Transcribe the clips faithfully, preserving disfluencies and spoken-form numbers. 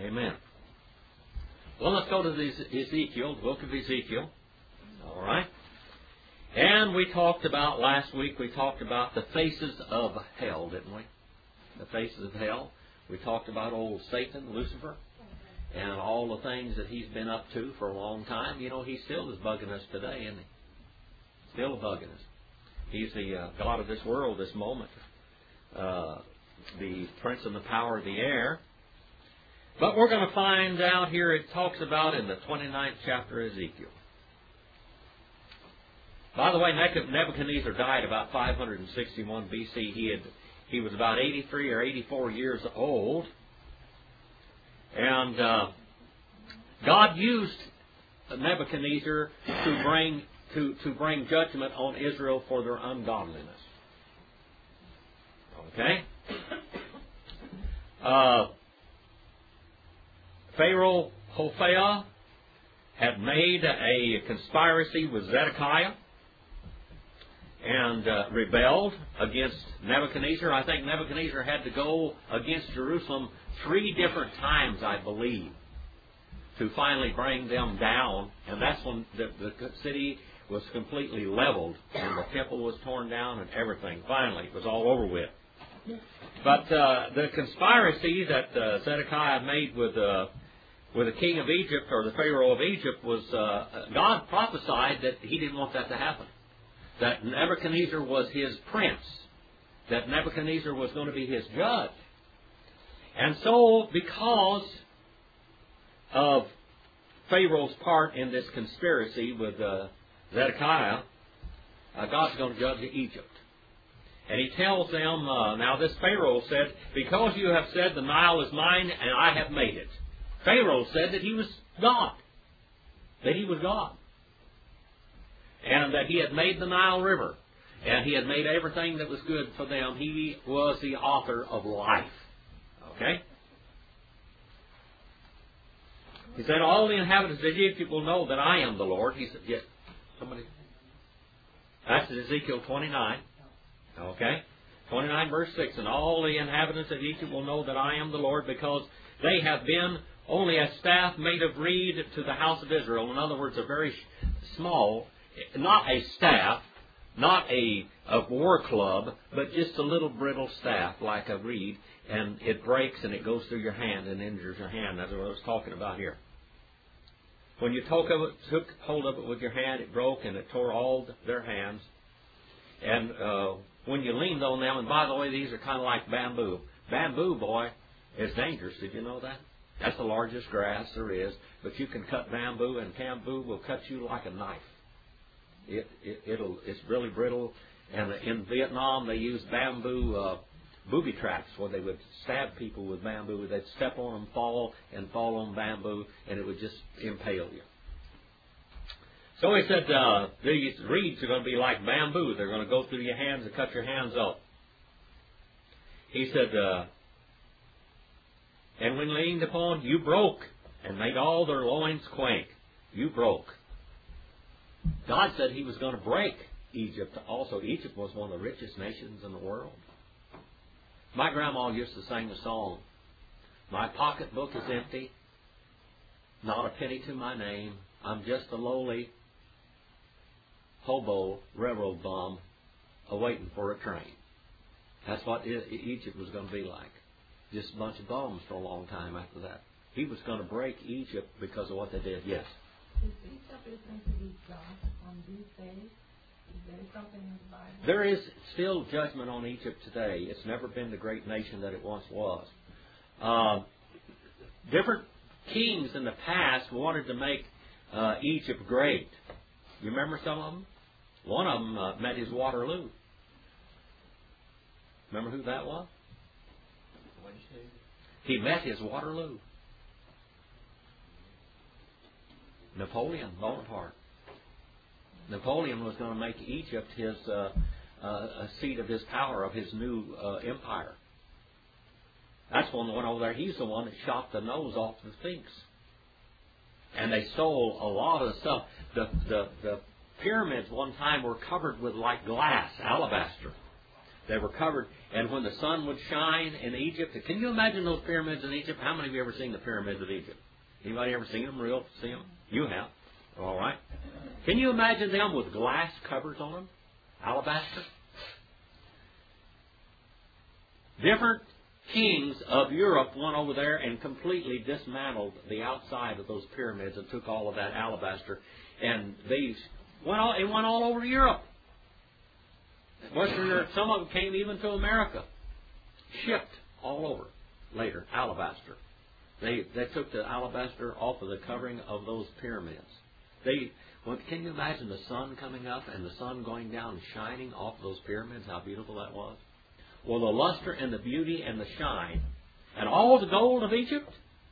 Amen. Well, let's go to the Ezekiel, the book of Ezekiel. All right. And we talked about, last week, we talked about the faces of hell, didn't we? The faces of hell. We talked about old Satan, Lucifer, and all the things that he's been up to for a long time. You know, he still is bugging us today, isn't he? Still bugging us. He's the uh, God of this world, this moment. Uh, the prince and the power of the air. But we're going to find out here, it talks about in the twenty-ninth chapter of Ezekiel. By the way, Nebuchadnezzar died about five hundred sixty-one B C. He had he was about eighty-three or eighty-four years old. And uh, God used Nebuchadnezzar to bring to, to bring judgment on Israel for their ungodliness. Okay? Uh, Pharaoh Hophea had made a conspiracy with Zedekiah and uh, rebelled against Nebuchadnezzar. I think Nebuchadnezzar had to go against Jerusalem three different times, I believe, to finally bring them down. And that's when the, the city was completely leveled and the temple was torn down and everything. Finally, it was all over with. But uh, the conspiracy that uh, Zedekiah made with uh, with the king of Egypt, or the Pharaoh of Egypt, was uh, God prophesied that he didn't want that to happen. That Nebuchadnezzar was his prince. That Nebuchadnezzar was going to be his judge. And so, because of Pharaoh's part in this conspiracy with uh, Zedekiah, uh, God's going to judge Egypt. And he tells them, uh, now this Pharaoh said, because you have said the Nile is mine and I have made it. Pharaoh said that he was God. That he was God. And that he had made the Nile River. And he had made everything that was good for them. He was the author of life. Okay? He said, all the inhabitants of Egypt will know that I am the Lord. He said, yes. Somebody. That's Ezekiel twenty-nine. Okay? twenty-nine verse six. And all the inhabitants of Egypt will know that I am the Lord, because they have been only a staff made of reed to the house of Israel. In other words, a very small, not a staff, not a, a war club, but just a little brittle staff like a reed, and it breaks and it goes through your hand and injures your hand. That's what I was talking about here. When you took, of it, took hold of it with your hand, it broke and it tore all their hands. And uh, when you leaned on them, and by the way, these are kind of like bamboo. Bamboo, boy, is dangerous. Did you know that? That's the largest grass there is. But you can cut bamboo, and bamboo will cut you like a knife. It, it, it'll, it's really brittle. And in Vietnam, they used bamboo uh, booby traps where they would stab people with bamboo. They'd step on them, fall, and fall on bamboo, and it would just impale you. So he said, uh, these reeds are going to be like bamboo. They're going to go through your hands and cut your hands off. He said, uh, and when leaned upon, you broke, and made all their loins quake. You broke. God said he was going to break Egypt. Also, Egypt was one of the richest nations in the world. My grandma used to sing a song. My pocketbook is empty, not a penny to my name. I'm just a lowly hobo railroad bum awaiting for a train. That's what Egypt was going to be like. Just a bunch of bums for a long time after that. He was going to break Egypt because of what they did. Yes? Is Egypt is going to be judged on these days? Is there something in the Bible? There is still judgment on Egypt today. It's never been the great nation that it once was. Uh, different kings in the past wanted to make uh, Egypt great. You remember some of them? One of them uh, met his Waterloo. Remember who that was? He met his Waterloo. Napoleon Bonaparte. Napoleon was going to make Egypt his uh, uh, a seat of his power, of his new uh, empire. That's one that went over there. He's the one that shot the nose off the Sphinx. And they stole a lot of the stuff. The, the, the pyramids one time were covered with like glass, alabaster. They were covered, and when the sun would shine in Egypt, can you imagine those pyramids in Egypt? How many of you ever seen the pyramids of Egypt? Anybody ever seen them real? See them? You have. All right. Can you imagine them with glass covers on them? Alabaster? Different kings of Europe went over there and completely dismantled the outside of those pyramids and took all of that alabaster, and they went all, it went all over Europe. Western Europe, some of them came even to America. Shipped all over later, alabaster. They they took the alabaster off of the covering of those pyramids. They well, can you imagine the sun coming up and the sun going down and shining off those pyramids? How beautiful that was. Well, the luster and the beauty and the shine and all the gold of Egypt.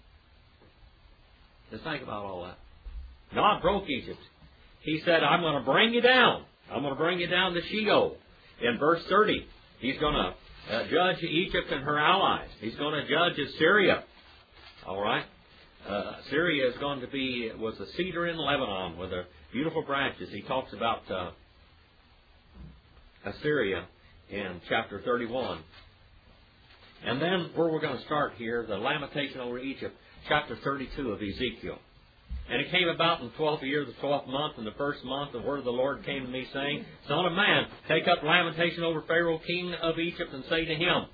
Just think about all that. God broke Egypt. He said, I'm going to bring you down. I'm going to bring you down to Sheol. In verse thirty, He's going to uh, judge Egypt and her allies. He's going to judge Assyria. All right? Uh, Syria is going to be, was a cedar in Lebanon with the beautiful branches. He talks about uh, Assyria in chapter thirty-one. And then where we're going to start here, the lamentation over Egypt, chapter thirty-two of Ezekiel. And it came about in the twelfth year, the twelfth month, in the first month, the word of the Lord came to me, saying, Son of man, take up lamentation over Pharaoh, king of Egypt, and say to him,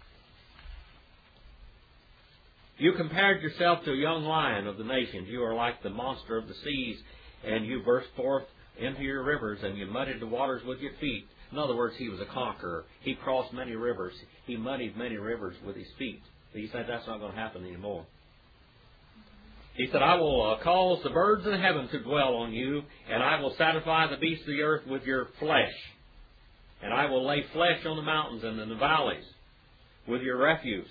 You compared yourself to a young lion of the nations. You are like the monster of the seas, and you burst forth into your rivers, and you muddied the waters with your feet. In other words, he was a conqueror. He crossed many rivers. He muddied many rivers with his feet. But he said that's not going to happen anymore. He said, I will uh, cause the birds of the heaven to dwell on you, and I will satisfy the beasts of the earth with your flesh. And I will lay flesh on the mountains and in the valleys with your refuse.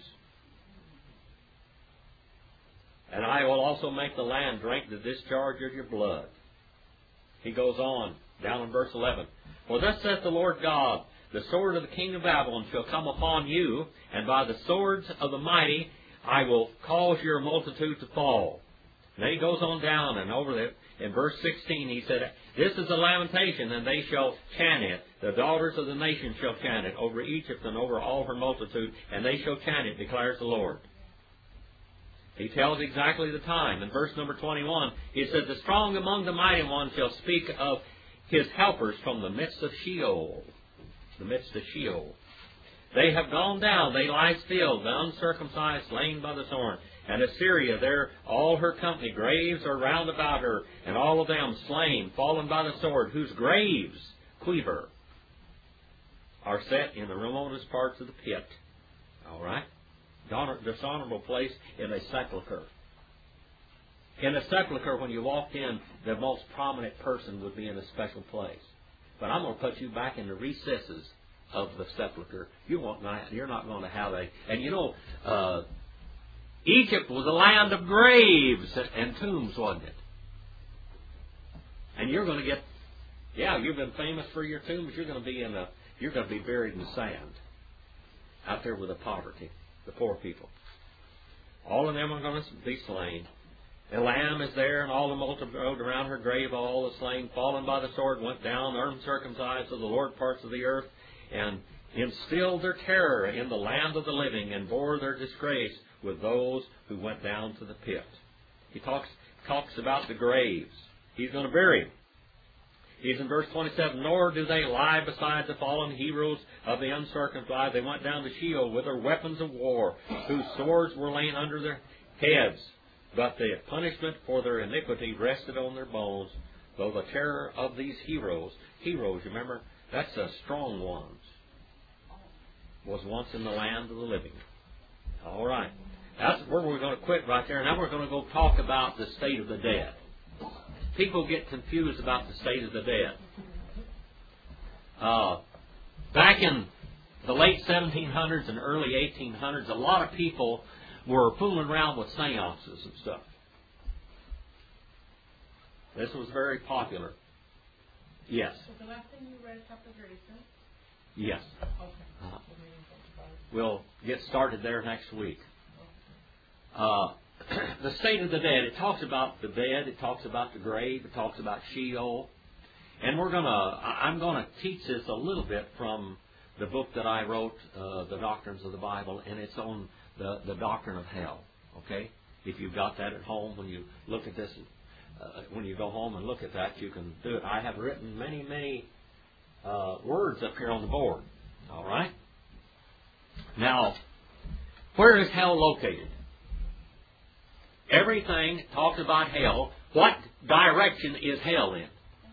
And I will also make the land drink the discharge of your blood. He goes on, down in verse eleven. For thus saith the Lord God, the sword of the king of Babylon shall come upon you, and by the swords of the mighty I will cause your multitude to fall. And then he goes on down, and over there, in verse sixteen, he said, This is a lamentation, and they shall chant it. The daughters of the nation shall chant it over Egypt and over all her multitude, and they shall chant it, declares the Lord. He tells exactly the time. In verse number twenty-one, he said, The strong among the mighty ones shall speak of his helpers from the midst of Sheol. The midst of Sheol. They have gone down, they lie still, the uncircumcised slain by the sword. And Assyria, there all her company, graves are round about her, and all of them slain, fallen by the sword, whose graves, quiver, are set in the remotest parts of the pit. All right? Dishonorable place in a sepulchre. In a sepulchre, when you walked in, the most prominent person would be in a special place. But I'm going to put you back in the recesses of the sepulchre. You won't, you're not going to have a... And you know, uh, Egypt was a land of graves and tombs, wasn't it? And you're going to get... Yeah, you've been famous for your tombs. You're going to be in a... You're going to be buried in sand. Out there with the poverty. The poor people. All of them are going to be slain. The lamb is there, and all the multitude around her grave, all the slain, fallen by the sword, went down, uncircumcised of the Lord parts of the earth, and instilled their terror in the land of the living, and bore their disgrace with those who went down to the pit. He talks talks about the graves. He's going to bury them. He's in verse twenty-seven, Nor do they lie beside the fallen heroes of the uncircumcised. They went down to Sheol with their weapons of war, whose swords were laid under their heads. But the punishment for their iniquity rested on their bones, though the terror of these heroes, heroes, remember, that's the strong ones, was once in the land of the living. All right. That's where we're going to quit right there. Now we're going to go talk about the state of the dead. People get confused about the state of the dead. Uh, back in the late seventeen hundreds and early eighteen hundreds, a lot of people were fooling around with seances and stuff. This was very popular. Yes. Was the last thing you read chapter thirty-six? Yes. Okay. Uh, we'll get started there next week. Uh, the state of the dead, it talks about the dead, it talks about the grave, it talks about Sheol. And we're going to, I'm going to teach this a little bit from the book that I wrote, uh, The Doctrines of the Bible, and it's on the, the doctrine of hell. Okay? If you've got that at home, when you look at this, uh, when you go home and look at that, you can do it. I have written many, many uh, words up here on the board. All right? Now, where is hell located? Everything talks about hell. What direction is hell in?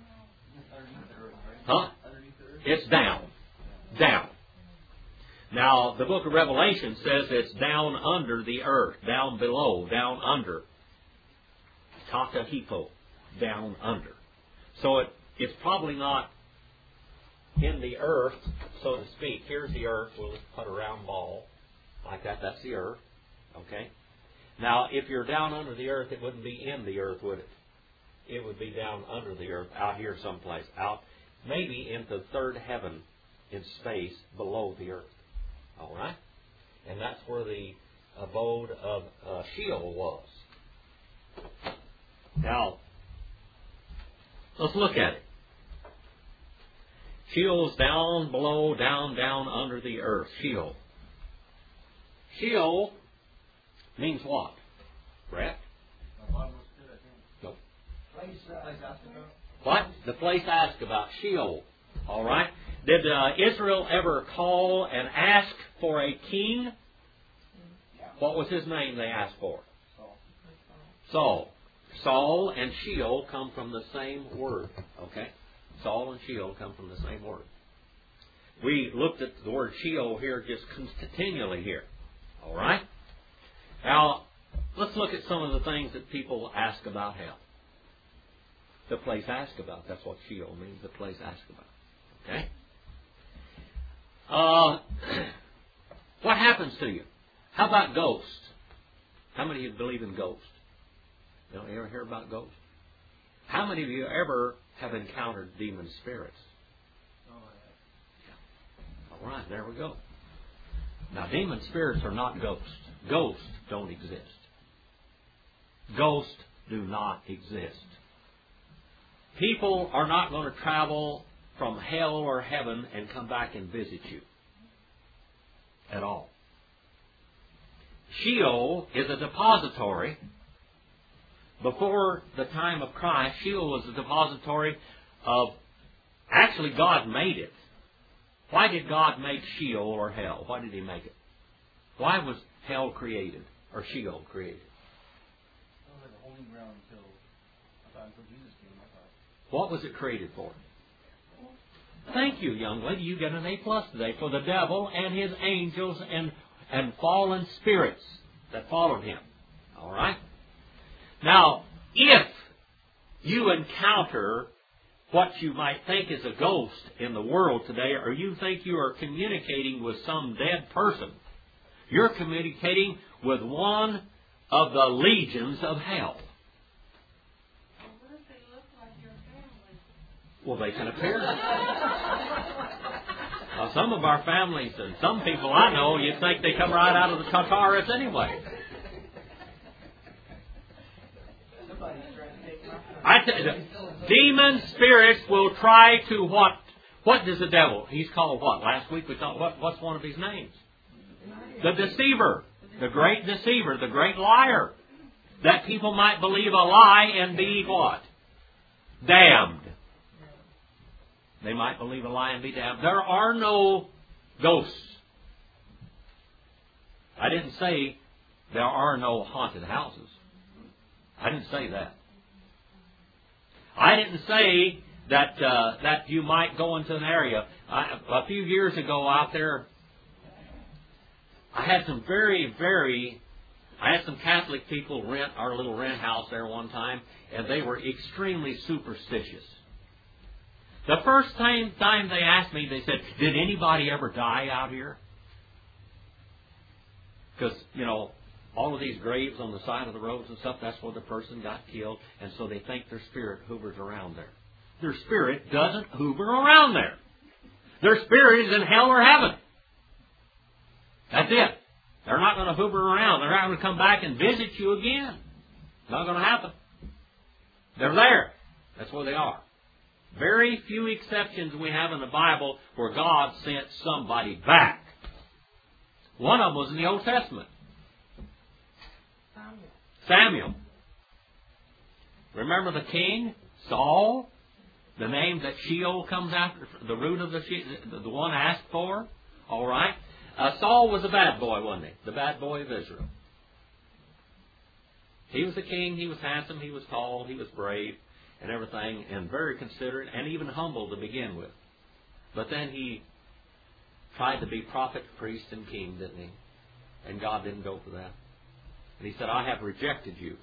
Huh? It's down. Down. Now, the book of Revelation says it's down under the earth, down below, down under. Taka hippo, down under. So it, it's probably not in the earth, so to speak. Here's the earth. We'll just put a round ball like that. That's the earth. Okay? Now, if you're down under the earth, it wouldn't be in the earth, would it? It would be down under the earth, out here someplace, out maybe into third heaven in space below the earth. All right? And that's where the abode of uh, Sheol was. Now, let's look at it. Sheol's down below, down, down under the earth. Sheol. Sheol means what? Brett? No. What? The place asked about. Sheol. All right? Did uh, Israel ever call and ask for a king? What was his name they asked for? Saul. Saul and Sheol come from the same word. Okay? Saul and Sheol come from the same word. We looked at the word Sheol here just continually here. All right? Now, let's look at some of the things that people ask about hell. The place asked about. That's what Sheol means, the place asked about. Okay? Uh, what happens to you? How about ghosts? How many of you believe in ghosts? You don't ever hear about ghosts? How many of you ever have encountered demon spirits? Oh, yeah. All right, there we go. Now, demon spirits are not ghosts. Ghosts don't exist. Ghosts do not exist. People are not going to travel from hell or heaven and come back and visit you at all. Sheol is a depository. Before the time of Christ, Sheol was a depository of, actually God made it. Why did God make Sheol or hell? Why did He make it? Why was hell created, or Sheol created? It was like a holding ground until, I thought, until Jesus came, I thought. What was it created for? Thank you, young lady. You get an A plus today. For the devil and his angels and, and fallen spirits that followed him. All right? Now, if you encounter what you might think is a ghost in the world today, or you think you are communicating with some dead person, you're communicating with one of the legions of hell. What if they look like your family? Well, they can appear. Now, some of our families and some people I know, you'd think they come right out of the Tartarus anyway. I tell you, demon spirits will try to what? What does the devil? He's called what? Last week we thought, what, what's one of his names? The deceiver. The great deceiver. The great liar. That people might believe a lie and be what? Damned. They might believe a lie and be damned. There are no ghosts. I didn't say there are no haunted houses. I didn't say that. I didn't say that uh, that you might go into an area. I, a few years ago out there, I had some very, very... I had some Catholic people rent our little rent house there one time, and they were extremely superstitious. The first time, time they asked me, they said, did anybody ever die out here? Because, you know, all of these graves on the side of the roads and stuff, that's where the person got killed, and so they think their spirit hovers around there. Their spirit doesn't hover around there. Their spirit is in hell or heaven. That's it. They're not going to hover around. They're not going to come back and visit you again. Not going to happen. They're there. That's where they are. Very few exceptions we have in the Bible where God sent somebody back. One of them was in the Old Testament. Samuel. Samuel. Remember the king, Saul? The name that Sheol comes after, the root of the the one asked for? All right. Uh, Saul was a bad boy, wasn't he? The bad boy of Israel. He was a king, he was handsome, he was tall, he was brave, and everything, and very considerate, and even humble to begin with. But then he tried to be prophet, priest, and king, didn't he? And God didn't go for that. And he said, I have rejected you.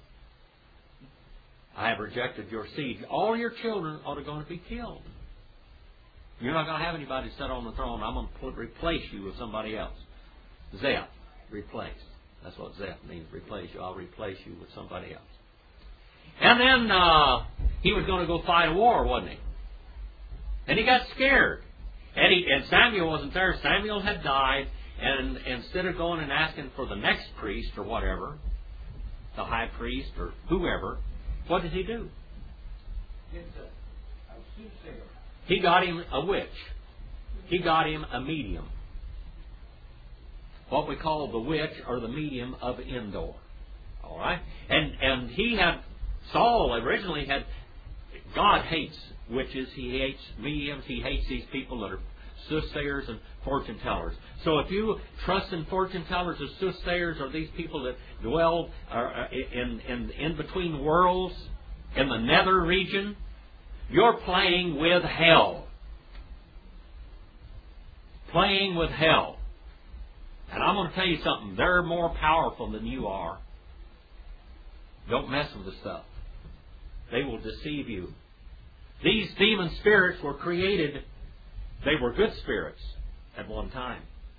I have rejected your seed. All your children are going to be killed. You're not going to have anybody sit on the throne. I'm going to put, replace you with somebody else. Zeph, replace. That's what Zeph means, replace you. I'll replace you with somebody else. And then uh, he was going to go fight a war, wasn't he? And he got scared. And, he, and Samuel wasn't there. Samuel had died. And instead of going and asking for the next priest or whatever, the high priest or whoever, what did he do? He got him a witch. He got him a medium. What we call the witch or the medium of Endor. All right? And and he had, Saul originally had, God hates witches. He hates mediums. He hates these people that are soothsayers and fortune tellers. So if you trust in fortune tellers or soothsayers or these people that dwell uh, in, in, in between worlds, in the nether region, you're playing with hell. Playing with hell. And I'm going to tell you something. They're more powerful than you are. Don't mess with the stuff. They will deceive you. These demon spirits were created. They were good spirits at one time.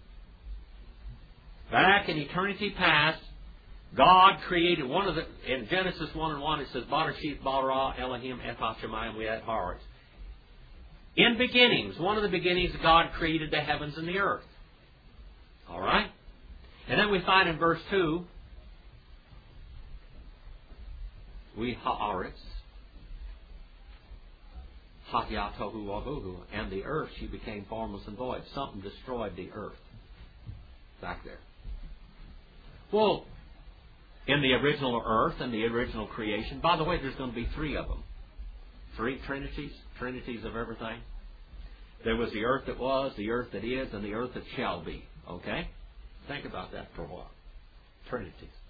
Back in eternity past, God created one of the, in Genesis one and one it says, Barashith bara Elohim et hashemayim ve'et haaretz. In beginnings, one of the beginnings, God created the heavens and the earth. All right? And then we find in verse two, we haaretz, Hatyah tohu wavuhu, and the earth, she became formless and void. Something destroyed the earth. Back there. Well, in the original earth and the original creation, by the way, there's going to be three of them. Three trinities, trinities of everything. There was the earth that was, the earth that is, and the earth that shall be. Okay? Think about that for a while. Trinities.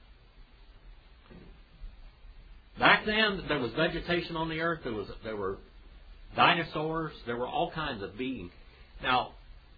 Back then, there was vegetation on the earth. There was there were dinosaurs. There were all kinds of beings. Now,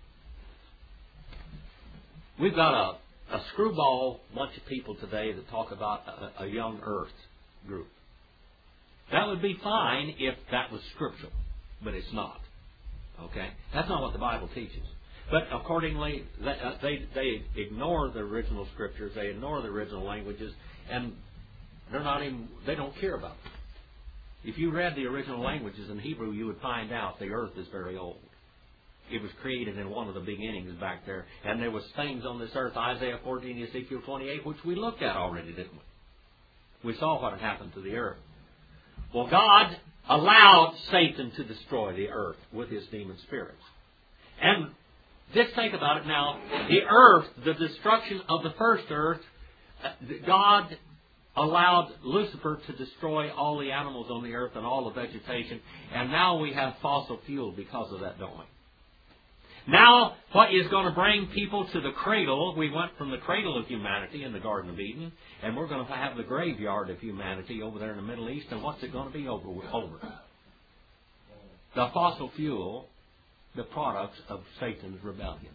we've got a, a screwball bunch of people today that talk about a, a young earth group. That would be fine if that was scriptural, but it's not. Okay? That's not what the Bible teaches. But accordingly, they, uh, they, they ignore the original scriptures, they ignore the original languages, and they're not even, they don't care about them. If you read the original languages in Hebrew, you would find out the earth is very old. It was created in one of the beginnings back there. And there was things on this earth, Isaiah fourteen, Ezekiel twenty-eight, which we looked at already, didn't we? We saw what had happened to the earth. Well, God allowed Satan to destroy the earth with his demon spirits. And just think about it now. The earth, the destruction of the first earth, God allowed Lucifer to destroy all the animals on the earth and all the vegetation. And now we have fossil fuel because of that, don't we? Now, what is going to bring people to the cradle? We went from the cradle of humanity in the Garden of Eden, and we're going to have the graveyard of humanity over there in the Middle East. And what's it going to be over? over? The fossil fuel, the products of Satan's rebellion.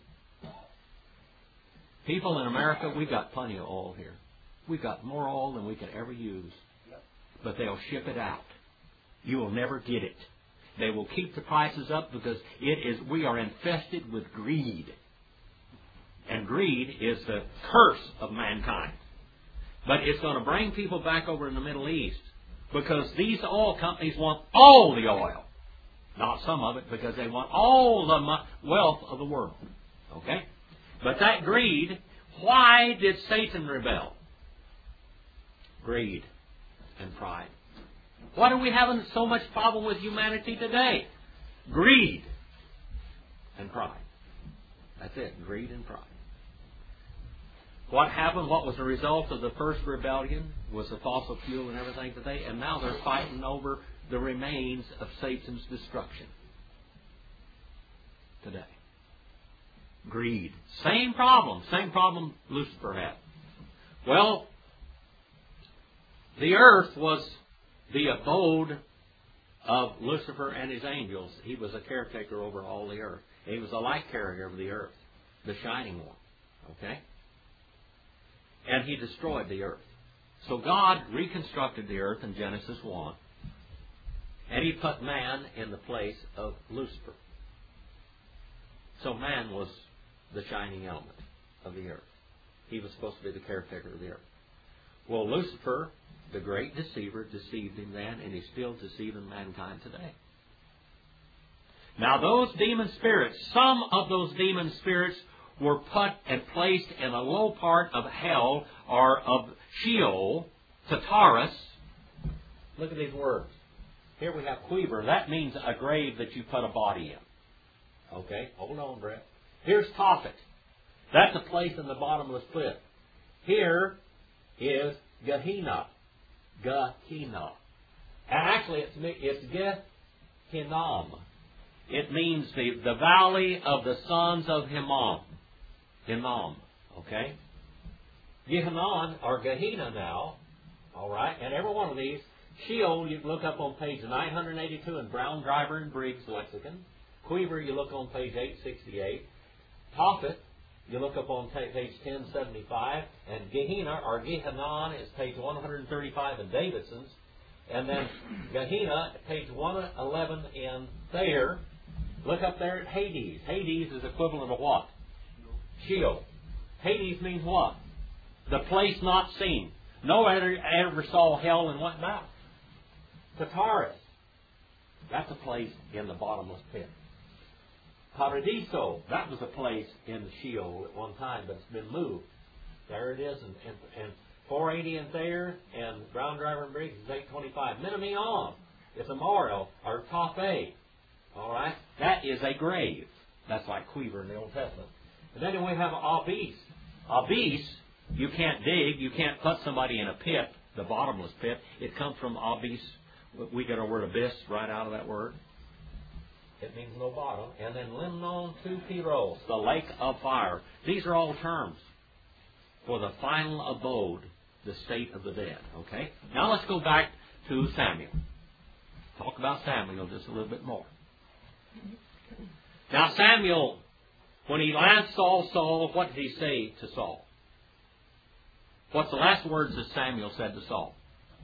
People in America, we've got plenty of oil here. We've got more oil than we could ever use. But they'll ship it out. You will never get it. They will keep the prices up because it is. We are infested with greed. And greed is the curse of mankind. But it's going to bring people back over in the Middle East because these oil companies want all the oil. Not some of it, because they want all the wealth of the world. Okay? But that greed, why did Satan rebel? Greed and pride. Why are we having so much problem with humanity today? Greed and pride. That's it, greed and pride. What happened, what was the result of the first rebellion was the fossil fuel and everything today, and now they're fighting over the remains of Satan's destruction today. Greed. Same problem. Same problem Lucifer had. Well, the earth was the abode of Lucifer and his angels. He was a caretaker over all the earth. He was a light carrier of the earth, the shining one. Okay? And he destroyed the earth. So God reconstructed the earth in Genesis one, and He put man in the place of Lucifer. So man was the shining element of the earth. He was supposed to be the caretaker of the earth. Well, Lucifer, the great deceiver, deceived him then, and he's still deceiving mankind today. Now those demon spirits, some of those demon spirits were put and placed in a low part of hell or of Sheol, Tartarus. Look at these words. Here we have Quiver. That means a grave that you put a body in. Okay, hold on, Brett. Here's Tophet. That's a place in the bottomless pit. Here is Gehenna. Gehenna. Actually, it's, it's Gehinnom. It means the, the valley of the sons of Hinnom. Hinnom. Okay? Gehinnom, or Gehenna now. Alright? And every one of these, Sheol, you can look up on page nine eighty-two in Brown, Driver, and Briggs lexicon. Quiver, you look on page eight sixty-eight. Tophet, you look up on page ten seventy-five. And Gehenna, or Gehinnom, is page one thirty-five in Davidson's. And then Gehenna, page one eleven in Thayer. Look up there at Hades. Hades is equivalent of what? Sheol. Hades means what? The place not seen. No one ever, ever saw hell and went back. Tartarus. That's a place in the bottomless pit. Paradiso. That was a place in Sheol at one time, but it's been moved. There it is. And, and, and four eighty in Thayer, and Brown, Driver, and Briggs is eight twenty-five. Minamion. It's a memorial, or Tophet. All right? That is a grave. That's like Quiver in the Old Testament. And then we have Abyss. Abyss, you can't dig, you can't put somebody in a pit, the bottomless pit. It comes from Abyss. We get our word abyss right out of that word. It means no bottom. And then Limnon tu Pyros, the lake of fire. These are all terms for the final abode, the state of the dead. Okay? Now let's go back to Samuel. Talk about Samuel just a little bit more. Now Samuel, when he last saw Saul, what did he say to Saul? What's the last words that Samuel said to Saul?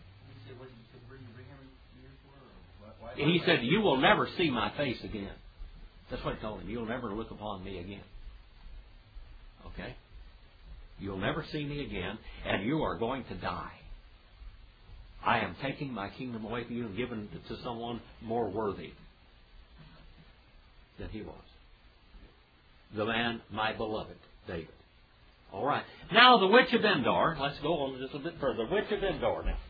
He said, you will never see my face again. That's what he told him. You'll never look upon me again. Okay? You'll never see me again, and you are going to die. I am taking my kingdom away from you and giving it to someone more worthy than he was. The man, my beloved, David. All right. Now, the witch of Endor. Let's go on just a bit further. The witch of Endor now.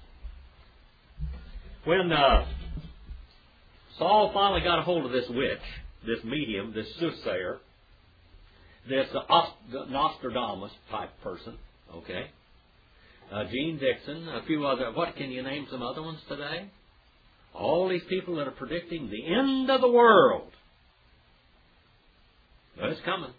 When uh, Saul finally got a hold of this witch, this medium, this soothsayer, this uh, Nostradamus type person, okay, uh, Gene Dixon, a few other, what, can you name some other ones today? All these people that are predicting the end of the world. Well, it's coming.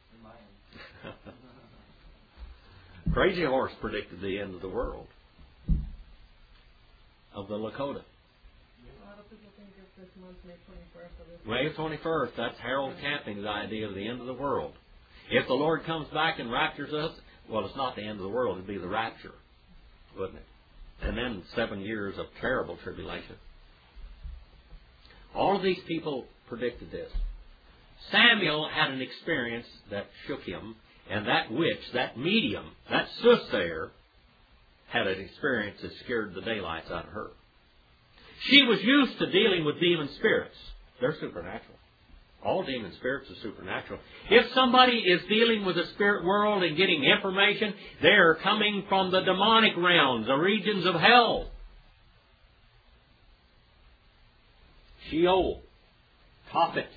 Crazy Horse predicted the end of the world. Of the Lakota. A lot of people think it's this month, May twenty-first. May twenty-first, that's Harold Camping's idea of the end of the world. If the Lord comes back and raptures us, well, it's not the end of the world, it'd be the rapture, wouldn't it? And then seven years of terrible tribulation. All of these people predicted this. Samuel had an experience that shook him, and that witch, that medium, that soothsayer, had an experience that scared the daylights out of her. She was used to dealing with demon spirits. They're supernatural. All demon spirits are supernatural. If somebody is dealing with the spirit world and getting information, they're coming from the demonic realms, the regions of hell. Sheol. Tophet,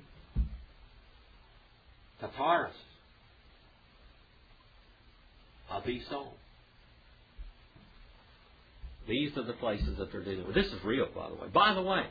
Tartarus, Abyssal. These are the places that they're dealing with. This is real, by the way. By the way,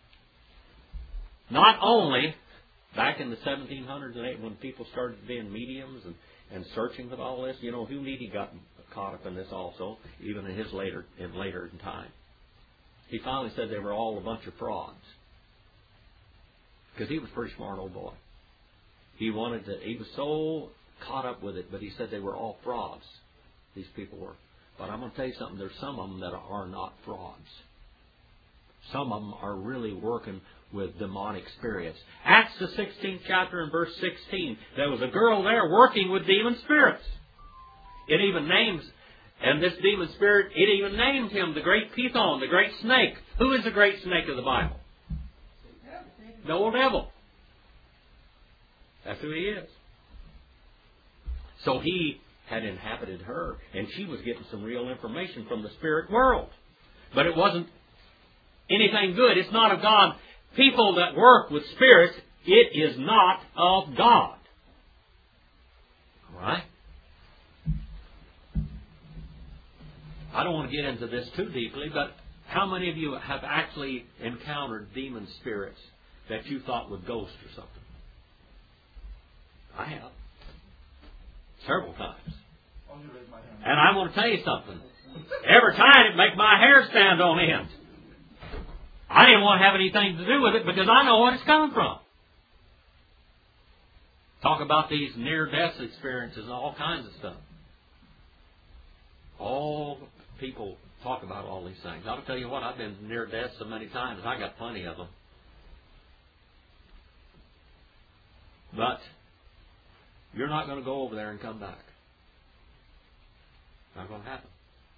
not only back in the seventeen hundreds and eight, when people started being mediums and, and searching with all this, you know, Hugh Needy got caught up in this also, even in his later in later in time. He finally said they were all a bunch of frauds. Because he was a pretty smart old boy. He wanted to, he was so caught up with it, but he said they were all frauds. These people were. But I'm going to tell you something, there's some of them that are not frauds. Some of them are really working with demonic spirits. Acts the sixteenth chapter and verse sixteen, there was a girl there working with demon spirits. It even names, and this demon spirit, it even named him the great Python, the great snake. Who is the great snake of the Bible? The old devil. That's who he is. So he had inhabited her, and she was getting some real information from the spirit world. But it wasn't anything good. It's not of God. People that work with spirits, it is not of God. All right? I don't want to get into this too deeply, but how many of you have actually encountered demon spirits that you thought were ghosts or something? I have. Several times. And I want to tell you something. Every time it makes my hair stand on end. I didn't want to have anything to do with it because I know what it's coming from. Talk about these near-death experiences and all kinds of stuff. All people talk about all these things. I'll tell you what, I've been near-death so many times. I got plenty of them. But you're not going to go over there and come back. Not going to happen.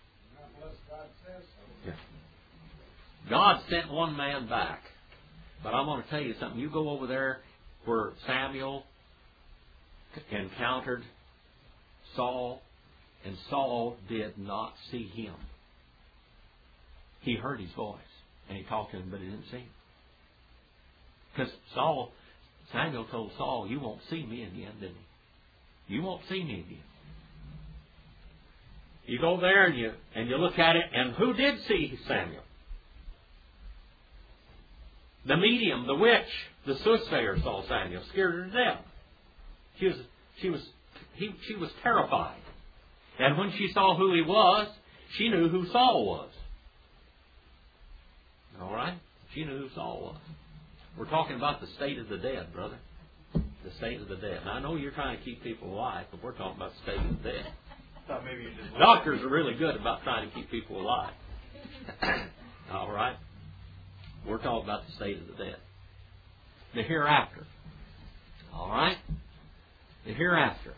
Yeah. God sent one man back. But I'm going to tell you something. You go over there where Samuel encountered Saul, and Saul did not see him. He heard his voice, and he talked to him, but he didn't see him. Because Saul, Samuel told Saul, you won't see me again, didn't he? You won't see me again. You go there and you and you look at it, and who did see Samuel? The medium, the witch, the soothsayer saw Samuel, scared her to death. She was she was he, she was terrified. And when she saw who he was, she knew who Saul was. All right? She knew who Saul was. We're talking about the state of the dead, brother. The state of the dead. Now, I know you're trying to keep people alive, but we're talking about the state of the dead. Thought maybe you just Doctors are really good about trying to keep people alive. All right? We're talking about the state of the dead. The hereafter. All right? The hereafter.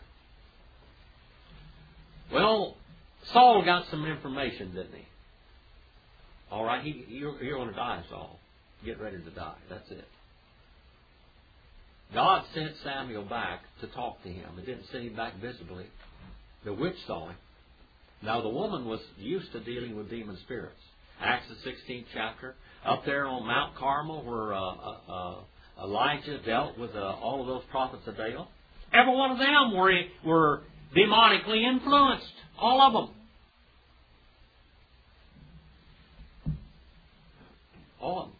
Well, Saul got some information, didn't he? All right? He, you're, you're going to die, Saul. Get ready to die. That's it. God sent Samuel back to talk to him. It didn't send him back visibly. The witch saw him. Now, the woman was used to dealing with demon spirits. Acts the sixteenth chapter. Up there on Mount Carmel where uh, uh, uh, Elijah dealt with uh, all of those prophets of Baal. Every one of them were, were demonically influenced. All of them. All of them.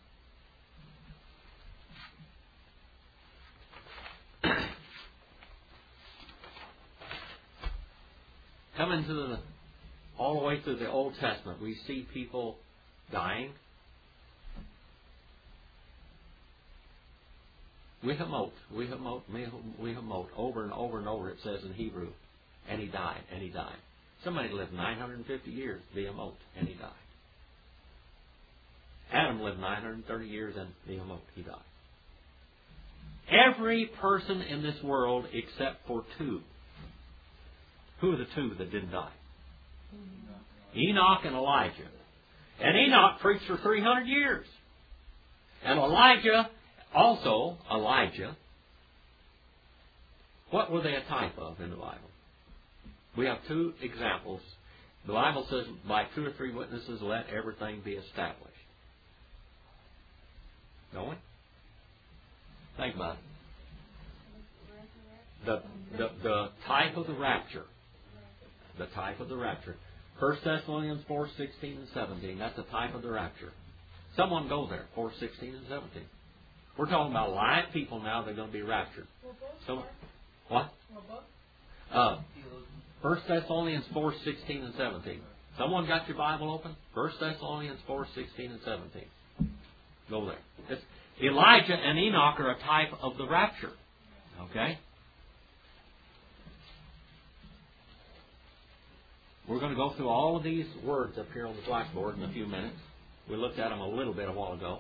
Coming to the all the way through the Old Testament, we see people dying. Wihamot, Wihamot, Wihamot, over and over and over it says in Hebrew, and he died, and he died. Somebody lived nine hundred fifty years, Wihamot, and he died. Adam lived nine hundred thirty years, and Wihamot, he died. Every person in this world except for two. Who are the two that didn't die? Enoch and Elijah. And Enoch preached for three hundred years. And Elijah, also Elijah, what were they a type of in the Bible? We have two examples. The Bible says, by two or three witnesses, let everything be established. Don't we? Think about it. The, the, the type of the rapture. The type of the rapture. First Thessalonians four sixteen and seventeen. That's the type of the rapture. Someone go there. four sixteen and seventeen. We're talking about live people now. They're going to be raptured. So, what? Uh, First Thessalonians four sixteen and seventeen. Someone got your Bible open? First Thessalonians four sixteen and seventeen. Go there. It's, Elijah and Enoch are a type of the rapture. Okay? We're going to go through all of these words up here on the blackboard in a few minutes. We looked at them a little bit a while ago.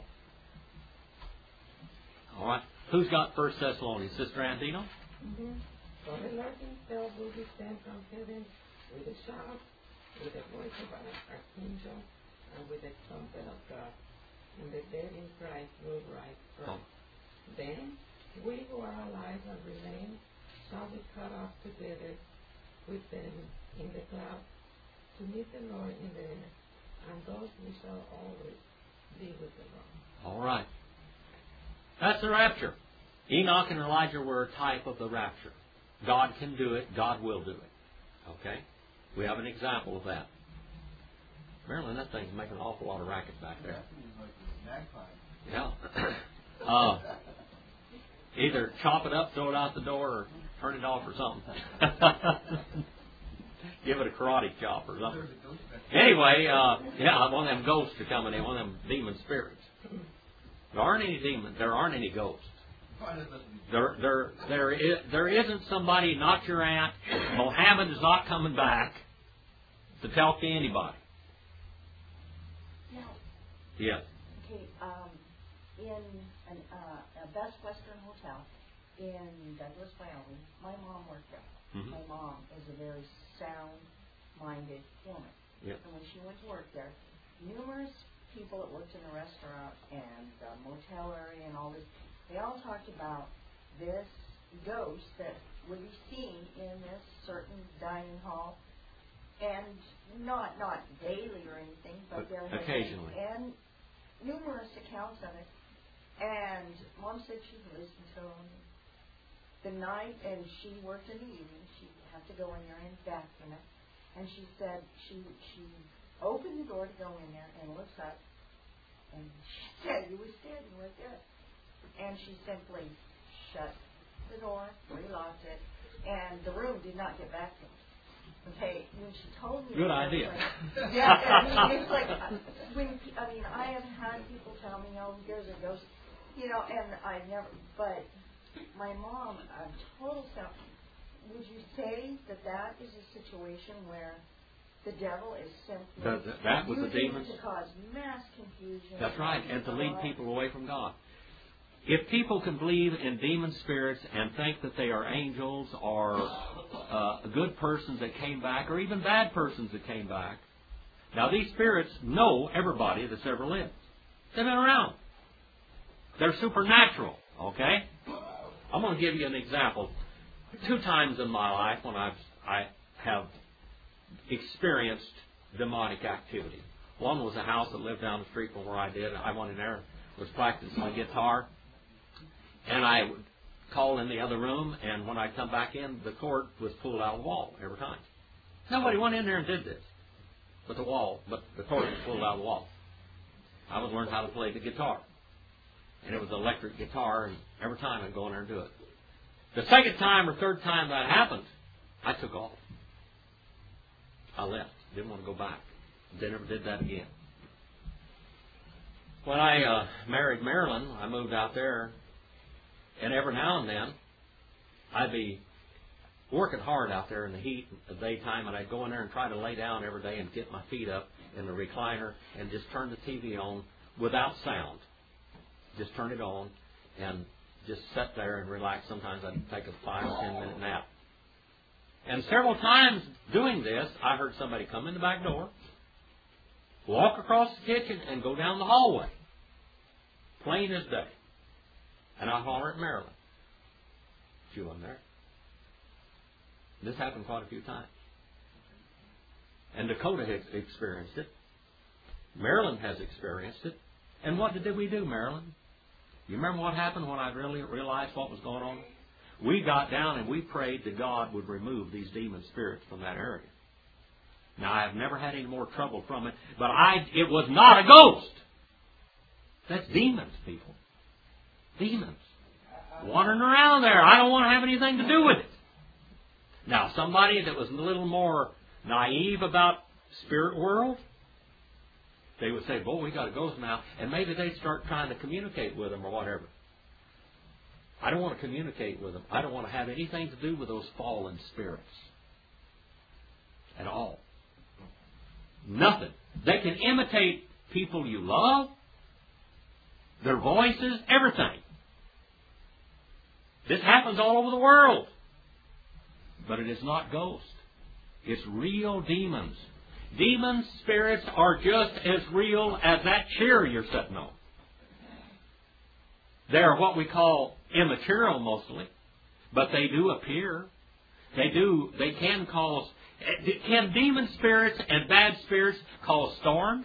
All right. Who's got First Thessalonians? Sister Andino? Mm-hmm. For the Lord himself will descend from heaven with a shout, with the voice of an archangel, and with the trumpet of God. And the dead in Christ will rise first. Oh. Then we who are alive and remain shall be caught up together with them in the clouds to meet the Lord in the air, and those we shall always be with the Lord. All right. That's the rapture. Enoch and Elijah were a type of the rapture. God can do it. God will do it. Okay? We have an example of that. Marilyn, that thing's making an awful lot of racket back there. Yeah. uh, either chop it up, throw it out the door, or turn it off or something. Give it a karate chop or something. Anyway, uh, yeah, one of them ghosts are coming in, one of them demon spirits. There aren't any demons. There aren't any ghosts. There, there, there, is, there isn't somebody, not your aunt. Mohammed is not coming back to talk to anybody. No. Yes. Okay. Um, in an, uh, a Best Western Hotel in Douglas, Wyoming, my mom worked there. Mm-hmm. My mom is a very sound-minded woman. Yep. And when she went to work there, numerous people that worked in the restaurant and the motel area and all this, they all talked about this ghost that would be seen in this certain dining hall, and not not daily or anything, but, but there had occasionally, been, and numerous accounts of it. And Mom said she listened to them the night, and she worked in the evening. She'd have to go in there and vacuum it. And she said she she opened the door to go in there and looks up, and she said you were standing right there. And she simply shut the door, relocked it, and the room did not get vacuumed. Okay, when she told me, good idea. Like, yeah, I mean, it's like when I mean I have had people tell me, "Oh, there's a ghost," you know, and I never. But my mom, a total self. Would you say that that is a situation where the devil is simply that, that was the demons to cause mass confusion? That's right, and to lead people away from God. If people can believe in demon spirits and think that they are angels or uh, good persons that came back, or even bad persons that came back, now these spirits know everybody that's ever lived. They've been around. They're supernatural. Okay, I'm going to give you an example. Two times in my life when I've I have experienced demonic activity. One was a house that lived down the street from where I did. I went in there, was practicing my guitar, and I would call in the other room, and when I'd come back in, the cord was pulled out of the wall every time. Nobody went in there and did this, but the wall, but the cord was pulled out of the wall. I would learn how to play the guitar, and it was an electric guitar, and every time I'd go in there and do it. The second time or third time that happened, I took off. I left. Didn't want to go back. They never did that again. When I uh, married Marilyn, I moved out there, and every now and then, I'd be working hard out there in the heat of the daytime, and I'd go in there and try to lay down every day and get my feet up in the recliner and just turn the T V on without sound. Just turn it on and just sit there and relax. Sometimes I'd take a five or ten minute nap. And several times doing this, I heard somebody come in the back door, walk across the kitchen, and go down the hallway. Plain as day. And I holler at Marilyn. She wasn't there. This happened quite a few times. And Dakota has experienced it. Marilyn has experienced it. And what did we do, Marilyn? You remember what happened when I really realized what was going on? We got down and we prayed that God would remove these demon spirits from that area. Now, I've never had any more trouble from it, but I it was not a ghost. That's demons, people. Demons. Wandering around there. I don't want to have anything to do with it. Now, somebody that was a little more naive about spirit world, they would say, boy, we got a ghost now, and maybe they'd start trying to communicate with them or whatever. I don't want to communicate with them. I don't want to have anything to do with those fallen spirits at all. Nothing. They can imitate people you love, their voices, everything. This happens all over the world. But it is not ghosts. It's real demons. Demon spirits are just as real as that chair you're sitting on. They're what we call immaterial mostly, but they do appear. They do. They can cause. Can demon spirits and bad spirits cause storms?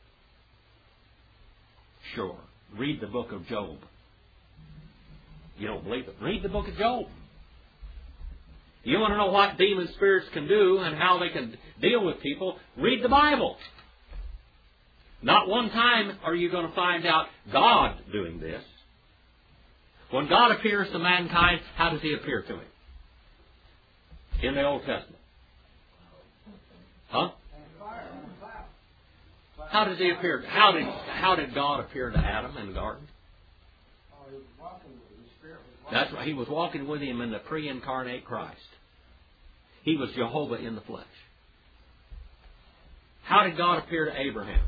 Sure. Read the book of Job. You don't believe it? Read the book of Job. You want to know what demon spirits can do and how they can deal with people? Read the Bible. Not one time are you going to find out God doing this. When God appears to mankind, how does He appear to him? In the Old Testament. Huh? How does He appear? How did how did God appear to Adam in the garden? That's right. He was walking with him in the pre-incarnate Christ. He was Jehovah in the flesh. How did God appear to Abraham?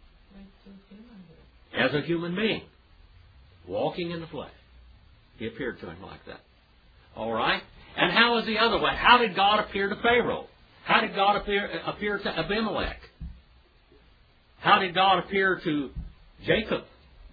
As a human being. Walking in the flesh. He appeared to him like that. All right? And how is the other way? How did God appear to Pharaoh? How did God appear, appear to Abimelech? How did God appear to Jacob?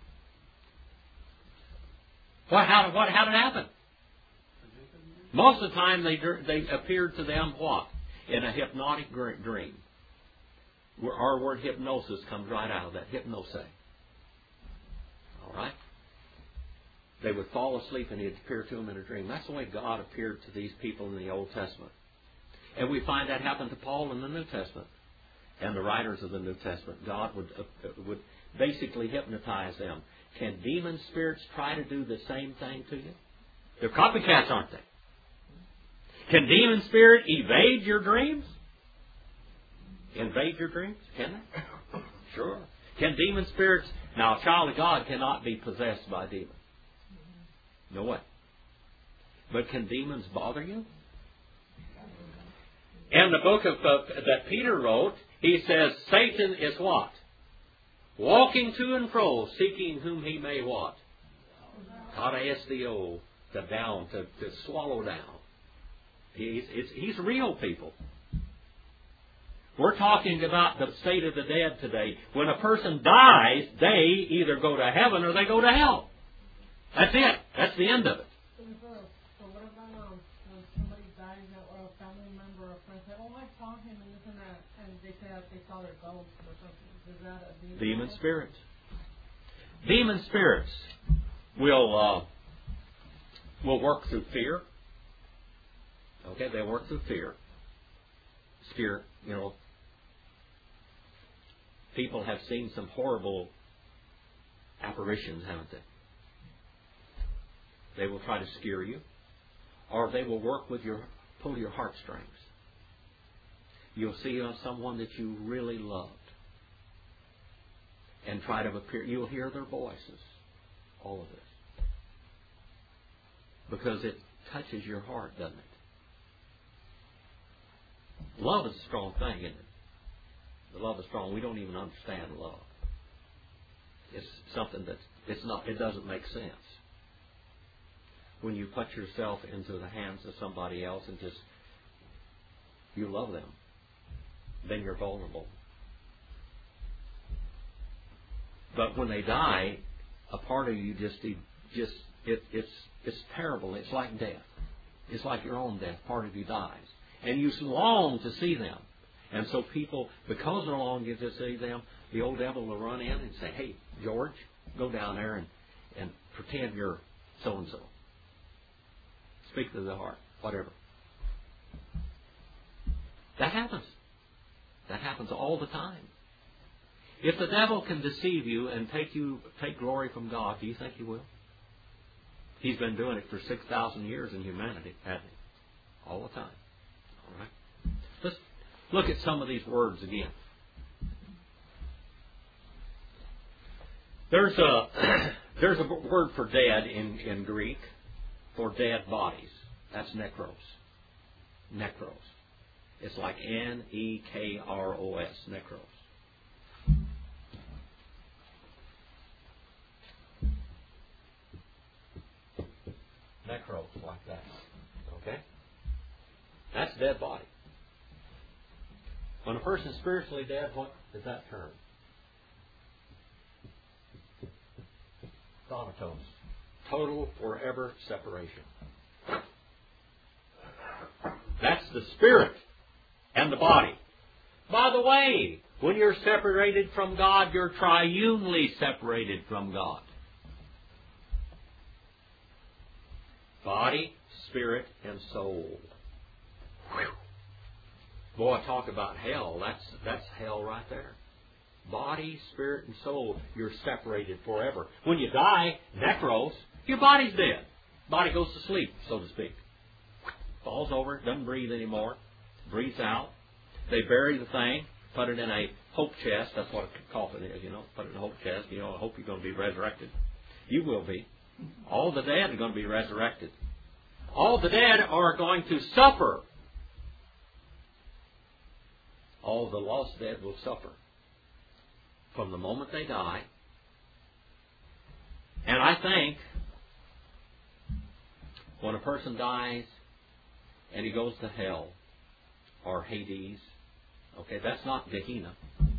What, how, what, how did it happen? Most of the time they, they appeared to them what? In a hypnotic dream. Our word hypnosis comes right out of that. Hypnose. All right? They would fall asleep and He'd appear to them in a dream. That's the way God appeared to these people in the Old Testament. And we find that happened to Paul in the New Testament. And the writers of the New Testament. God would, uh, would basically hypnotize them. Can demon spirits try to do the same thing to you? They're copycats, aren't they? Can demon spirit evade your dreams? Invade your dreams? Can they? Sure. Can demon spirits... Now, a child of God cannot be possessed by demons. No way. But can demons bother you? In the book of uh, that Peter wrote, he says, Satan is what? Walking to and fro, seeking whom he may what? Kataestio, to down, to, to swallow down. He's, it's, he's real, people. We're talking about the state of the dead today. When a person dies, they either go to heaven or they go to hell. That's it. That's the end of it. So, so what about um, when somebody dies or a family member or a friend says, oh, I saw him and this and that, and they say that they saw their ghost or something. Is that a demon? Demon spirits. Demon spirits will uh, will work through fear. Okay, they work through fear. Scare, you know. People have seen some horrible apparitions, haven't they? They will try to scare you, or they will work with your, pull your heartstrings. You'll see someone that you really loved, and try to appear. You'll hear their voices. All of this, because it touches your heart, doesn't it? Love is a strong thing, isn't it? The love is strong. We don't even understand love. It's something that it's not. It doesn't make sense. When you put yourself into the hands of somebody else and just you love them, then you're vulnerable. But when they die, a part of you just just it, it's it's terrible. It's like death. It's like your own death. Part of you dies, and you long to see them. And so people, because they're longing to see them, the old devil will run in and say, "Hey, George, go down there and and pretend you're so-and-so. Speak to the heart, whatever. That happens. That happens all the time. If the devil can deceive you and take you take glory from God, do you think he will? He's been doing it for six thousand years in humanity, hasn't he? All the time. All right. Let's look at some of these words again. There's a there's a word for dead in, in Greek, for dead bodies. That's necros. Necros. It's like N E K R O S, necros. Necros, like that. Okay? That's dead body. When a person's spiritually dead, what is that term? Thanatos. Total, forever separation. That's the spirit and the body. By the way, when you're separated from God, you're triunely separated from God. Body, spirit, and soul. Whew. Boy, talk about hell. That's that's hell right there. Body, spirit, and soul, you're separated forever. When you die, necros, your body's dead. Body goes to sleep, so to speak. Falls over, doesn't breathe anymore, breathes out. They bury the thing, put it in a hope chest. That's what a coffin is, you know. Put it in a hope chest. You know, I hope you're going to be resurrected. You will be. All the dead are going to be resurrected. All the dead are going to suffer. All the lost dead will suffer from the moment they die. And I think when a person dies and he goes to hell or Hades, okay, that's not Gehenna.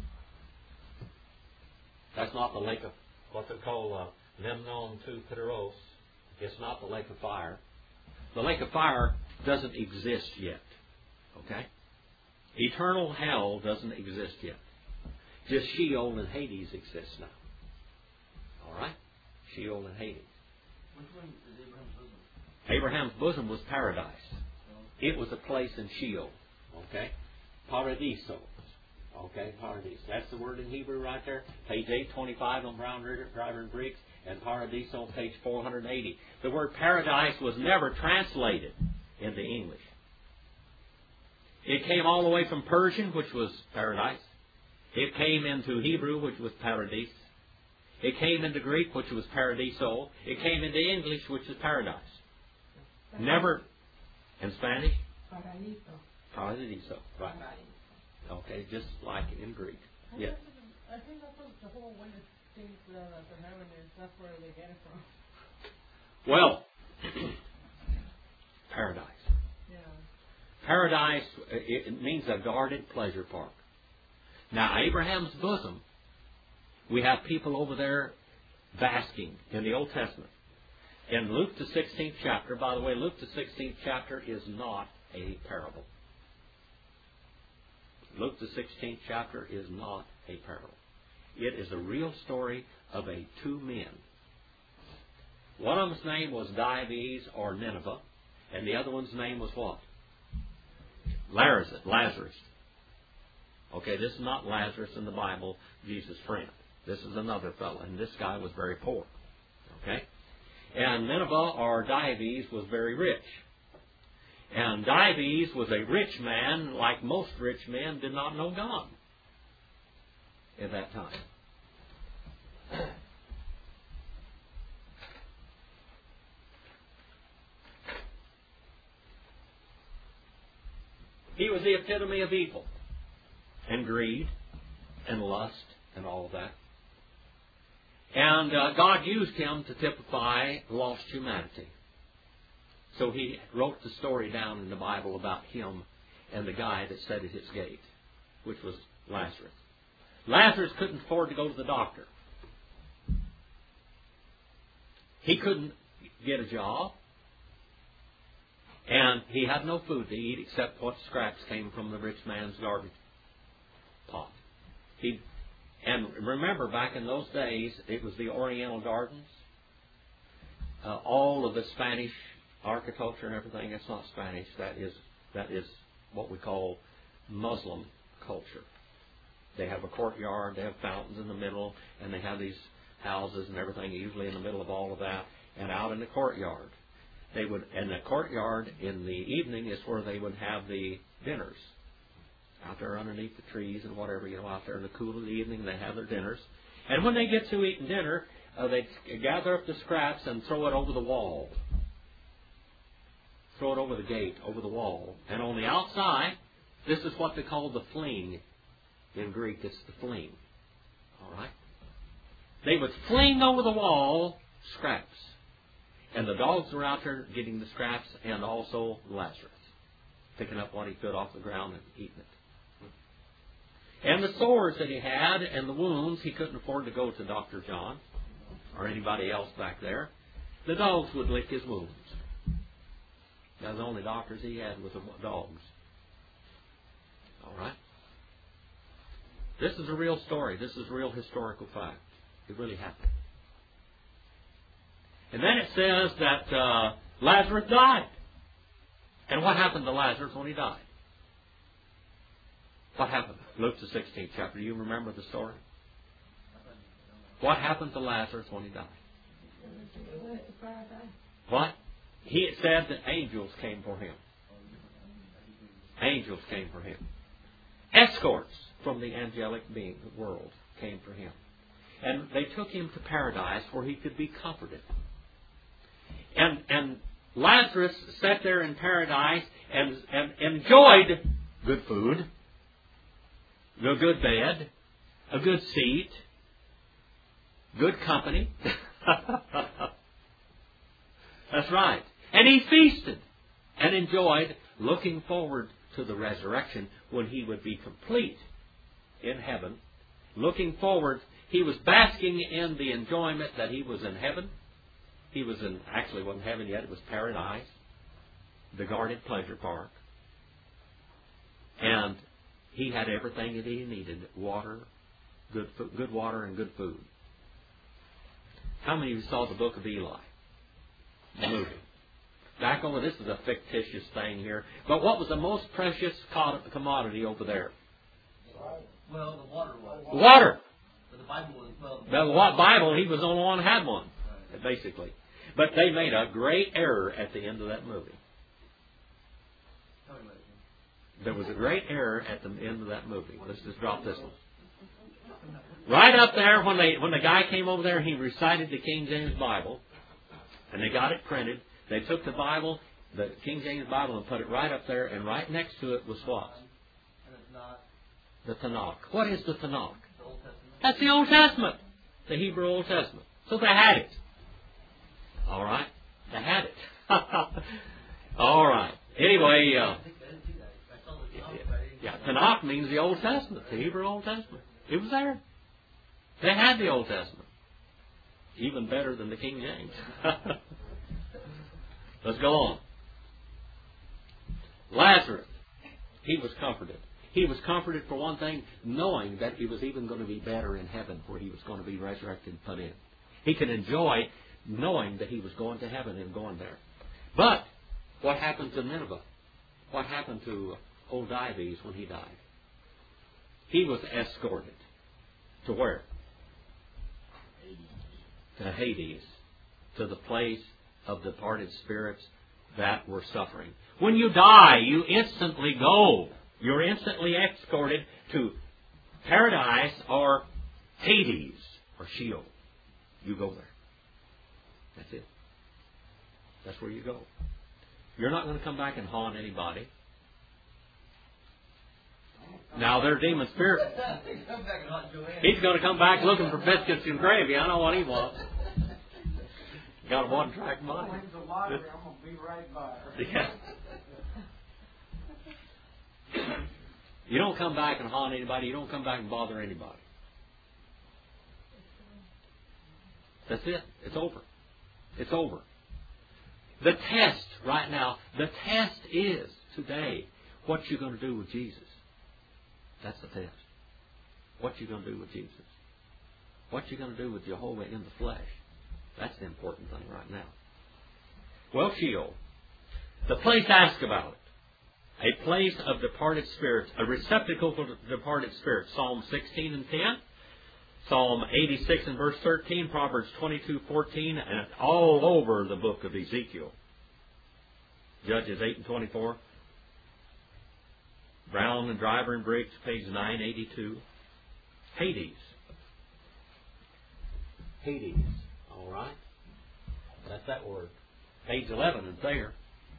That's not the lake of what they call uh, Memnon to Pteros. It's not the lake of fire. The lake of fire doesn't exist yet. Okay? Eternal hell doesn't exist yet. Just Sheol and Hades exist now. All right? Sheol and Hades. Which one is Abraham's bosom? Abraham's bosom was paradise. It was a place in Sheol. Okay? Paradiso. Okay, paradise. That's the word in Hebrew right there. Page eight twenty-five on Brown Driver and Briggs, and paradiso on page four hundred eighty. The word paradise was never translated into English. It came all the way from Persian, which was paradise. It came into Hebrew, which was paradise. It came into Greek, which was paradiso. It came into English, which is paradise. Never in Spanish? Paradiso. Paradiso, right. Okay, just like in Greek. I Yeah. think I think that's what the whole witness thinks uh, that the heaven is. That's where they get it from. Well, paradise. Yeah. Paradise, it, it means a guarded pleasure park. Now, Abraham's bosom, we have people over there basking in the Old Testament. In Luke the sixteenth chapter, by the way, Luke the sixteenth chapter is not a parable. Luke the sixteenth chapter is not a parable. It is a real story of a two men. One of them's name was Dives or Nineveh, and the other one's name was what? Lazarus. Lazarus. Okay, this is not Lazarus in the Bible, Jesus' friend. This is another fellow, and this guy was very poor. Okay? And Nineveh or Dives was very rich. And Dives was a rich man, like most rich men, did not know God at that time. He was the epitome of evil and greed and lust and all of that. And uh, God used him to typify lost humanity. So he wrote the story down in the Bible about him and the guy that sat at his gate, which was Lazarus. Lazarus couldn't afford to go to the doctor. He couldn't get a job. And he had no food to eat except what scraps came from the rich man's garbage pot. He, and remember, back in those days, it was the Oriental Gardens. uh, all of the Spanish architecture and everything. It's not Spanish. That is that is what we call Muslim culture. They have a courtyard. They have fountains in the middle, and they have these houses and everything, usually in the middle of all of that. And out in the courtyard, they would. And the courtyard in the evening is where they would have the dinners. Out there underneath the trees and whatever, you know, out there in the cool of the evening, they have their dinners. And when they get to eating dinner, uh, they gather up the scraps and throw it over the wall. Throw it over the gate, over the wall. And on the outside, this is what they call the fling. In Greek, it's the fling. All right? They would fling over the wall scraps. And the dogs were out there getting the scraps, and also Lazarus, picking up what he could off the ground and eating it. And the sores that he had and the wounds, he couldn't afford to go to Doctor John or anybody else back there. The dogs would lick his wounds. That was the only doctors he had was the dogs. All right? This is a real story. This is a real historical fact. It really happened. And then it says that uh, Lazarus died. And what happened to Lazarus when he died? What happened? Luke the sixteenth chapter. Do you remember the story? What happened to Lazarus when he died? What? He it said that angels came for him. Angels came for him. Escorts from the angelic being world came for him. And they took him to paradise where he could be comforted. And and Lazarus sat there in paradise and, and enjoyed good food, a good bed, a good seat, good company. That's right. And he feasted and enjoyed, looking forward to the resurrection when he would be complete in heaven. Looking forward, he was basking in the enjoyment that he was in heaven. He was in, actually wasn't heaven yet, it was paradise, the guarded pleasure park. And he had everything that he needed, water, good food, good water and good food. How many of you saw the book of Eli? The movie. Back over, this is a fictitious thing here. But what was the most precious commodity over there? Well, the water was. Water. But the Bible was, well. The Bible, he was the only one who had one, basically. But they made a great error at the end of that movie. There was a great error at the end of that movie. Let's just drop this one. Right up there, when they when the guy came over there, he recited the King James Bible, and they got it printed. They took the Bible, the King James Bible, and put it right up there, and right next to it was what? The Tanakh. What is the Tanakh? That's the Old Testament. The Hebrew Old Testament. So they had it. All right? They had it. All right. Anyway, uh, yeah, Tanakh means the Old Testament, the Hebrew Old Testament. It was there. They had the Old Testament. Even better than the King James. Let's go on. Lazarus, he was comforted. He was comforted for one thing, knowing that he was even going to be better in heaven where he was going to be resurrected and put in. He could enjoy knowing that he was going to heaven and going there. But what happened to Nineveh? What happened to old Dives when he died? He was escorted. To where? To Hades. To the place of departed spirits that were suffering. When you die, you instantly go. You're instantly escorted to paradise or Hades or Sheol. You go there. That's it. That's where you go. You're not going to come back and haunt anybody. Now, they're demon spirits. He's going to come back looking for biscuits and gravy. I know what he wants. Got a one-track mind. When's the lottery? I'm going to be right by her. Yeah. You don't come back and haunt anybody. You don't come back and bother anybody. That's it. It's over. It's over. The test right now, the test is today what you're going to do with Jesus. That's the test. What you're going to do with Jesus. What you're going to do with Jehovah in the flesh. That's the important thing right now. Well, Sheol. The place asked about it. A place of departed spirits, a receptacle for departed spirits. Psalm sixteen and ten. Psalm eighty-six and verse thirteen. Proverbs twenty-two, fourteen. And all over the book of Ezekiel. Judges eight and twenty-four. Brown and Driver and Briggs, page nine eighty-two. Hades. Hades. All right. That's that word. Page eleven is there.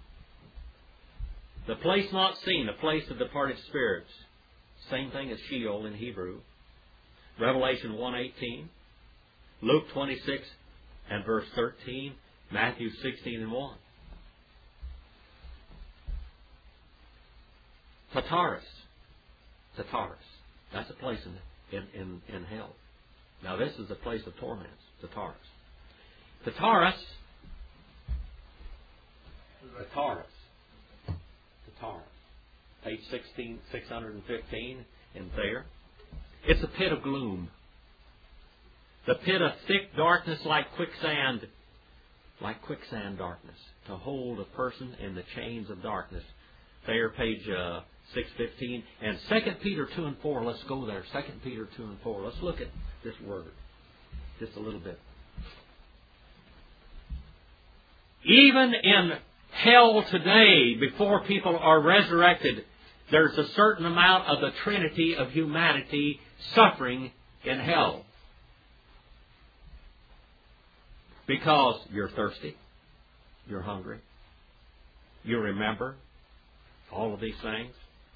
The place not seen, a place of departed spirits. Same thing as Sheol in Hebrew. Revelation one eighteen. Luke twenty-six and verse thirteen. Matthew sixteen and one. Tartarus. Tartarus. That's a place in, in, in, in hell. Now this is a place of torments. Tartarus. Tartarus. Tartarus. Tartarus. Page sixteen, six hundred fifteen in there. It's a pit of gloom. The pit of thick darkness like quicksand. Like quicksand darkness. To hold a person in the chains of darkness. There, page uh, six fifteen. And Second Peter two and four. Let's go there. Second Peter two and four. Let's look at this word. Just a little bit. Even in hell today, before people are resurrected, there's a certain amount of the Trinity of humanity suffering in hell. Because you're thirsty, you're hungry, you remember all of these things.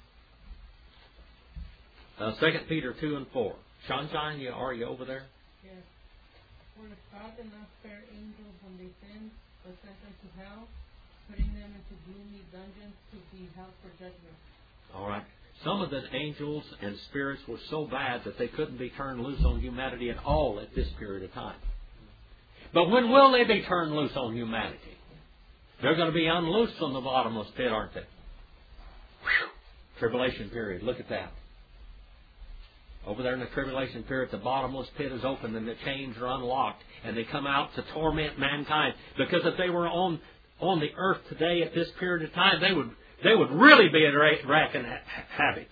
Uh, Second Peter two and four. Sunshine, you, are you over there? Yes. For if God did not spare angels when they sinned, but sent them to hell, putting them into gloomy dungeons to be held for judgment. All right. Some of the angels and spirits were so bad that they couldn't be turned loose on humanity at all at this period of time. But when will they be turned loose on humanity? They're going to be unloosed from the bottomless pit, aren't they? Whew. Tribulation period. Look at that. Over there in the tribulation period, the bottomless pit is open and the chains are unlocked and they come out to torment mankind. Because if they were on on the earth today at this period of time, they would they would really be wreaking havoc.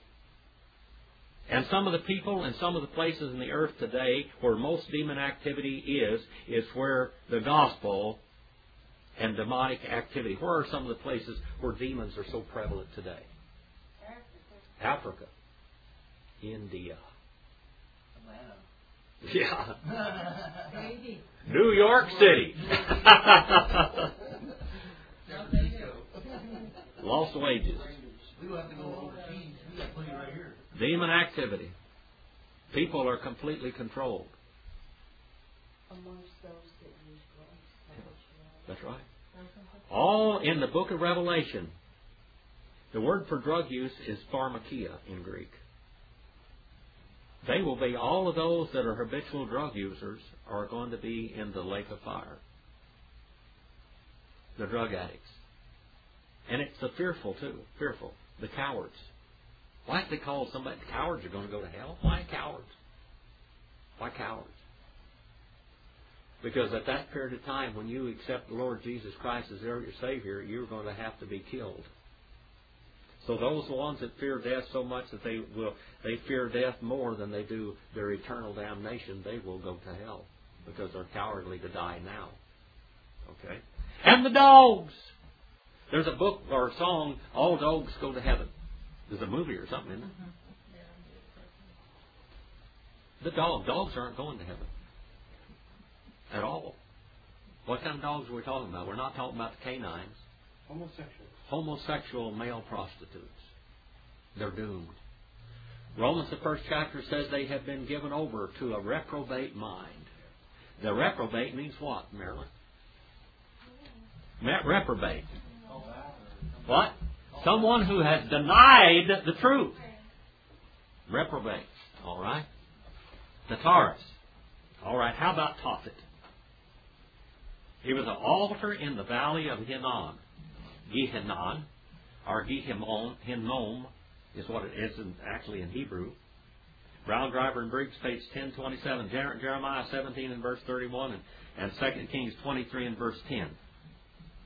And some of the people and some of the places in the earth today where most demon activity is, is where the gospel and demonic activity. Where are some of the places where demons are so prevalent today? Africa. Africa. India. Atlanta. Yeah. New York City. Lost wages. We don't have to go overseas. We got plenty right here. Demon activity. People are completely controlled. Amongst those that use drugs. That's right. All in the book of Revelation. The word for drug use is pharmakia in Greek. They will be, all of those that are habitual drug users are going to be in the lake of fire. The drug addicts. And it's the fearful too. Fearful. The cowards. Why is they call somebody, the cowards are going to go to hell? Why cowards? Why cowards? Because at that period of time when you accept the Lord Jesus Christ as your Savior, you're going to have to be killed. So those ones that fear death so much that they will, they fear death more than they do their eternal damnation, they will go to hell because they're cowardly to die now. Okay? And the dogs! There's a book or a song, All Dogs Go to Heaven. There's a movie or something, isn't there? The dog, dogs aren't going to heaven. At all. What kind of dogs are we talking about? We're not talking about the canines. Homosexuals. Homosexual male prostitutes. They're doomed. Romans, the first chapter, says they have been given over to a reprobate mind. The reprobate means what, Marilyn? Reprobate. What? Someone who has denied the truth. Reprobate. All right. Tartarus. All right. How about Tophet? He was an altar in the valley of Hinnom. Gehinnom, or Gehimon, Hinnom, is what it is in, actually in Hebrew. Brown, Driver, and Briggs, page ten twenty-seven. Jeremiah seventeen and verse thirty-one, and, and Second Kings twenty-three and verse ten.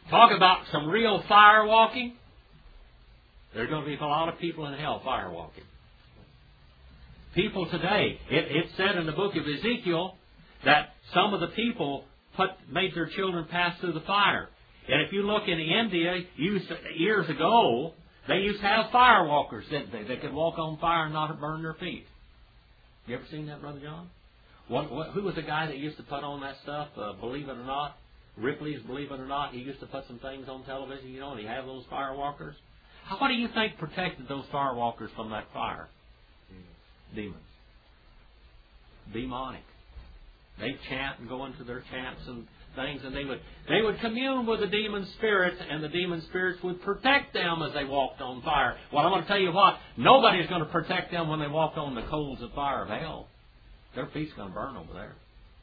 Talk about some real fire walking. There's going to be a lot of people in hell fire walking. People today, it, it said in the book of Ezekiel that some of the people put, made their children pass through the fire. And if you look in India, used, years ago, they used to have fire walkers, didn't they? They could walk on fire and not burn their feet. You ever seen that, Brother John? What, what, who was the guy that used to put on that stuff, uh, Believe It or Not? Ripley's Believe It or Not. He used to put some things on television, you know, and he had those fire walkers. How, what do you think protected those fire walkers from that fire? Demons. Demonic. They chant and go into their chants and things, and they would they would commune with the demon spirits, and the demon spirits would protect them as they walked on fire. Well, I'm going to tell you what, nobody's going to protect them when they walk on the coals of fire of hell. Their feet's going to burn over there.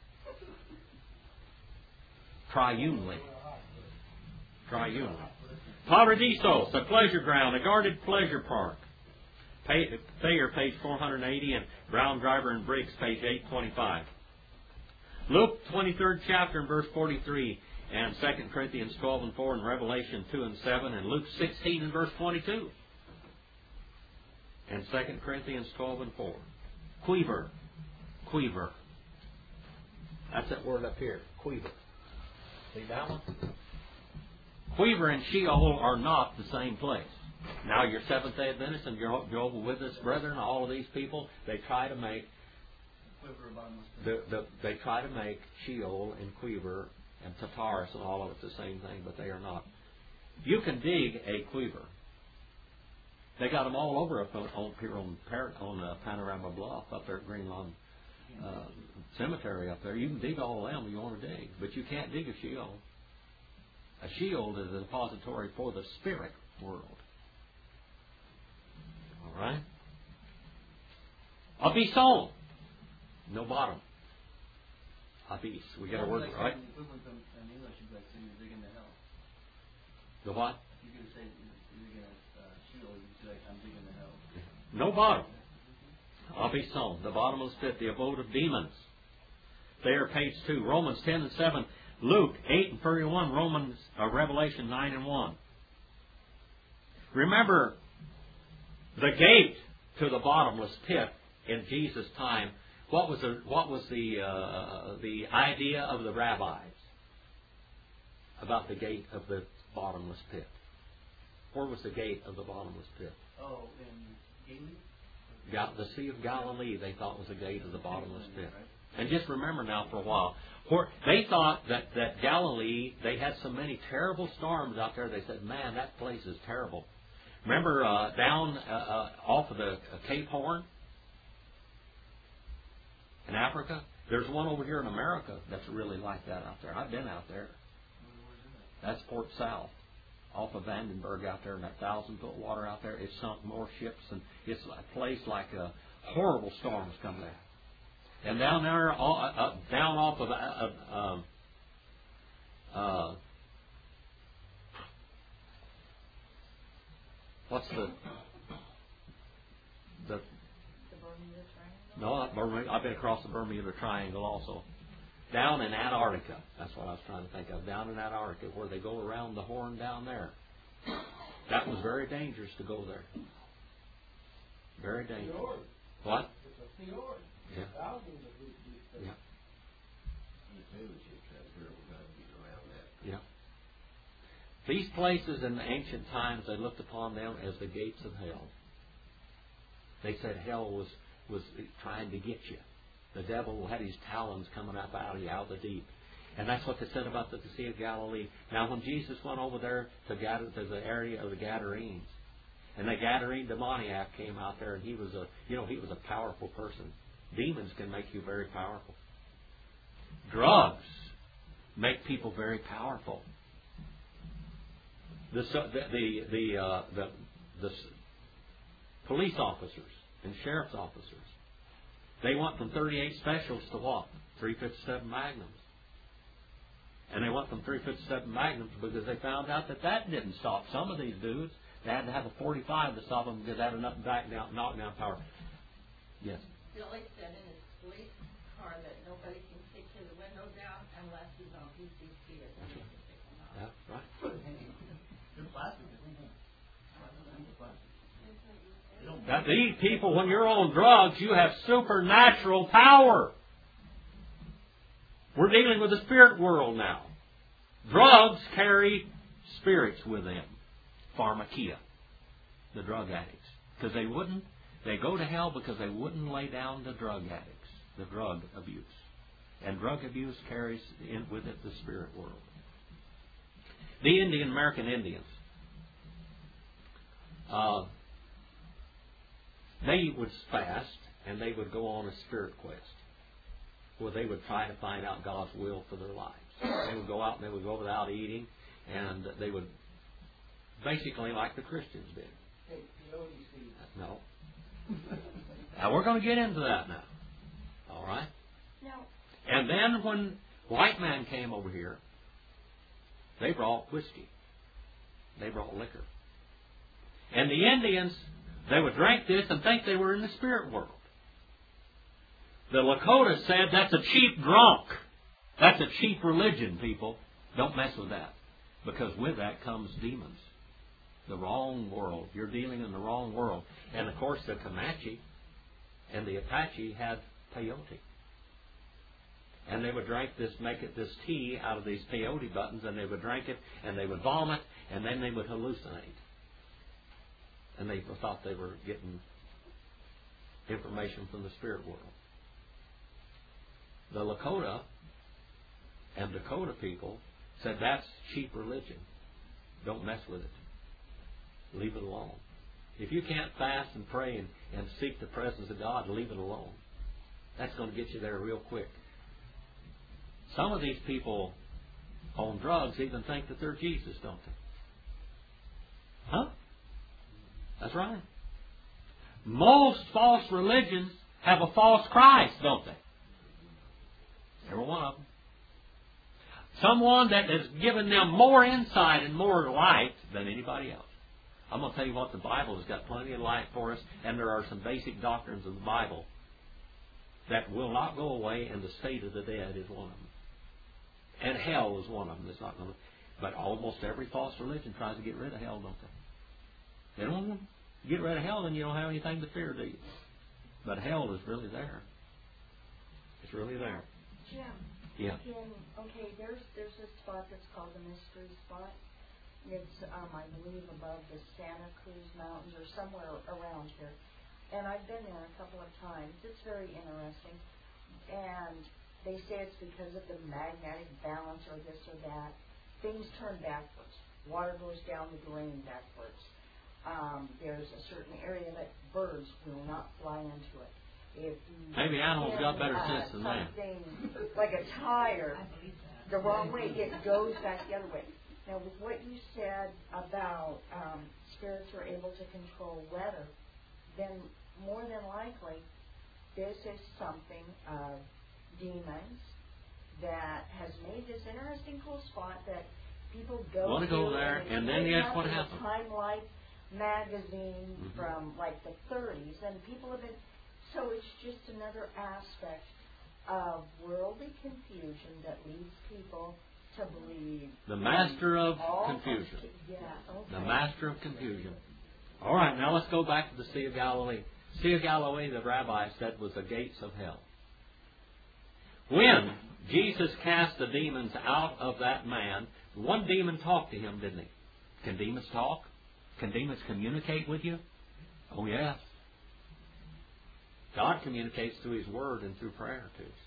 Triunely. Triunely. Paradisos, a pleasure ground, a guarded pleasure park. Thayer, page four hundred eighty, and Brown, Driver, and Briggs, page eight twenty-five. Luke, twenty-third chapter, and verse forty-three, and Second Corinthians twelve and four, and Revelation two and seven, and Luke sixteen and verse twenty-two. And Second Corinthians twelve and four. Quiver. Quiver. That's that word up here. Quiver. See that one? Quiver and Sheol are not the same place. Now your Seventh-day Adventists and your Jehovah's Witness brethren, all of these people, they try to make the, the, they try to make Sheol and Quiver and Tartarus and all of it the same thing, but they are not. You can dig a quiver. They got them all over up on, on here on, on uh, Panorama Bluff up there at Green Lawn uh, Cemetery up there. You can dig all of them if you want to dig, but you can't dig a Sheol. A Sheol is a depository for the spirit world. All right? Abysson. No bottom. Abyss. We got a word, right? The what? You could say you're digging a Sheol. You could say I'm digging the hell. No bottom. Abysson. The bottomless pit. The abode of demons. There, page two. Romans ten and seven. Luke eight and thirty-one. Romans, uh, Revelation nine and one. Remember, the gate to the bottomless pit in Jesus' time. What was the what was the uh, the idea of the rabbis about the gate of the bottomless pit? Where was the gate of the bottomless pit? Oh, in Galilee? Gal- the Sea of Galilee, they thought was the gate of the bottomless pit. And just remember now for a while, where they thought that, that Galilee, they had so many terrible storms out there, they said, man, that place is terrible. Remember uh, down uh, uh, off of the uh, Cape Horn in Africa? There's one over here in America that's really like that out there. I've been out there. That's Port South, off of Vandenberg out there, in that thousand foot water out there. It's sunk more ships, and it's a place like a horrible storms come there. And down there, uh, uh, down off of uh, uh, uh, what's the the The Bermuda Triangle? no, not Bermuda. I've been across the Bermuda Triangle also. Down in Antarctica, that's what I was trying to think of. Down in Antarctica, where they go around the horn down there. That was very dangerous to go there. Very dangerous. Fjord. What? It's a fjord. Yeah. Thousands of these these things. Yeah. Yeah. These places in the ancient times, they looked upon them as the gates of hell. They said hell was, was trying to get you. The devil had his talons coming up out of you, out of the deep. And that's what they said about the Sea of Galilee. Now, when Jesus went over there to, Gad- to the area of the Gadarenes, and the Gadarene demoniac came out there, and he was a, you know, he was a powerful person. Demons can make you very powerful. Drugs make people very powerful. The the the the, uh, the the police officers and sheriff's officers, they went from thirty-eight specials to what? three fifty-seven Magnums. And they went from three fifty-seven Magnums because they found out that that didn't stop some of these dudes. They had to have a forty-five to stop them because they had enough back down, knockdown power. Yes. Billy said in his police car that nobody can kick his window down unless he's on P C P or something to pick him up. That's right. They're plastic. They don't Now, these people, when you're on drugs, you have supernatural power. We're dealing with the spirit world now. Drugs carry spirits with them. Pharmakia, the drug addicts. Because they wouldn't, they go to hell because they wouldn't lay down the drug addicts, the drug abuse. And drug abuse carries in with it the spirit world. The Indian American Indians, uh, they would fast and they would go on a spirit quest where they would try to find out God's will for their lives. They would go out and they would go without eating, and they would basically like the Christians did. Hey, peyote seeds. No. Now we're going to get into that now. All right? No. And then when white man came over here, they brought whiskey. They brought liquor. And the Indians, they would drink this and think they were in the spirit world. The Lakota said, that's a cheap drunk. That's a cheap religion, people. Don't mess with that. Because with that comes demons. The wrong world. You're dealing in the wrong world. And of course the Comanche and the Apache had peyote. And they would drink this, make it this tea out of these peyote buttons, and they would drink it, and they would vomit, and then they would hallucinate. And they thought they were getting information from the spirit world. The Lakota and Dakota people said, that's cheap religion. Don't mess with it. Leave it alone. If you can't fast and pray and, and seek the presence of God, leave it alone. That's going to get you there real quick. Some of these people on drugs even think that they're Jesus, don't they? Huh? That's right. Most false religions have a false Christ, don't they? Every one of them. Someone that has given them more insight and more light than anybody else. I'm going to tell you what, the Bible has got plenty of light for us, and there are some basic doctrines of the Bible that will not go away, and the state of the dead is one of them. And hell is one of them that's not going to. But almost every false religion tries to get rid of hell, don't they? They don't want to get rid of hell, then you don't have anything to fear, do you? But hell is really there. It's really there. Jim. Yeah. Jim, okay, there's there's a spot that's called the Mystery Spot. It's, um, I believe, above the Santa Cruz Mountains or somewhere around here. And I've been there a couple of times. It's very interesting. And they say it's because of the magnetic balance or this or that. Things turn backwards. Water goes down the drain backwards. Um, there's a certain area that birds will not fly into it. If you Maybe animals spin, got better uh, sense than that. something like a tire the wrong way, it goes back the other way. Now, with what you said about um, spirits are able to control weather, then more than likely, this is something of demons that has made this interesting cool spot that people go Want to go there, and, and then it's guess what in a happened? Time Life magazine Mm-hmm. from like the thirties, and people have been. So it's just another aspect of worldly confusion that leads people to believe. The master of all confusion. kinds of- Yeah, okay. The master of confusion. All right, now let's go back to the Sea of Galilee. Sea of Galilee, the rabbi said, was the gates of hell. When Jesus cast the demons out of that man, one demon talked to him, didn't he? Can demons talk? Can demons communicate with you? Oh, yes. God communicates through His Word and through prayer to us.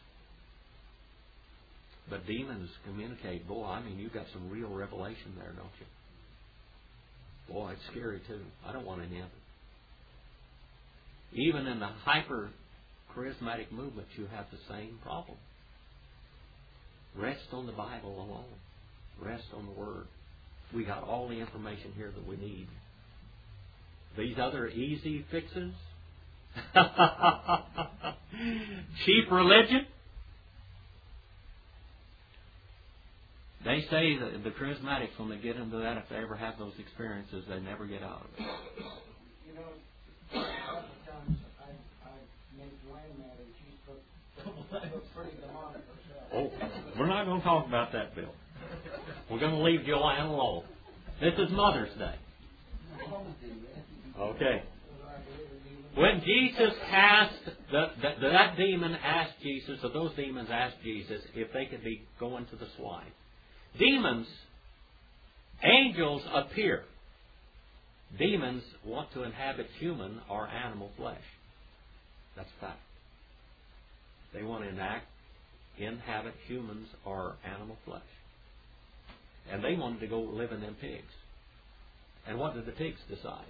But demons communicate. Boy, I mean, you've got some real revelation there, don't you? Boy, it's scary too. I don't want any of it. Even in the hyper charismatic movement, you have the same problem. Rest on the Bible alone. Rest on the Word. We got all the information here that we need. These other easy fixes, cheap religion. They say that the charismatics, when they get into that, if they ever have those experiences, they never get out of it. You know, a couple times I, I made Dwayne mad and she's looked, looked pretty demonic herself. Oh, we're not going to talk about that, Bill. We're going to leave Joanne alone. This is Mother's Day. Okay. When Jesus asked, the, the, that demon asked Jesus, or those demons asked Jesus, if they could be going to the swine. Demons, angels appear. Demons want to inhabit human or animal flesh. That's a fact. They want to enact, inhabit humans or animal flesh. And they wanted to go live in them pigs. And what did the pigs decide?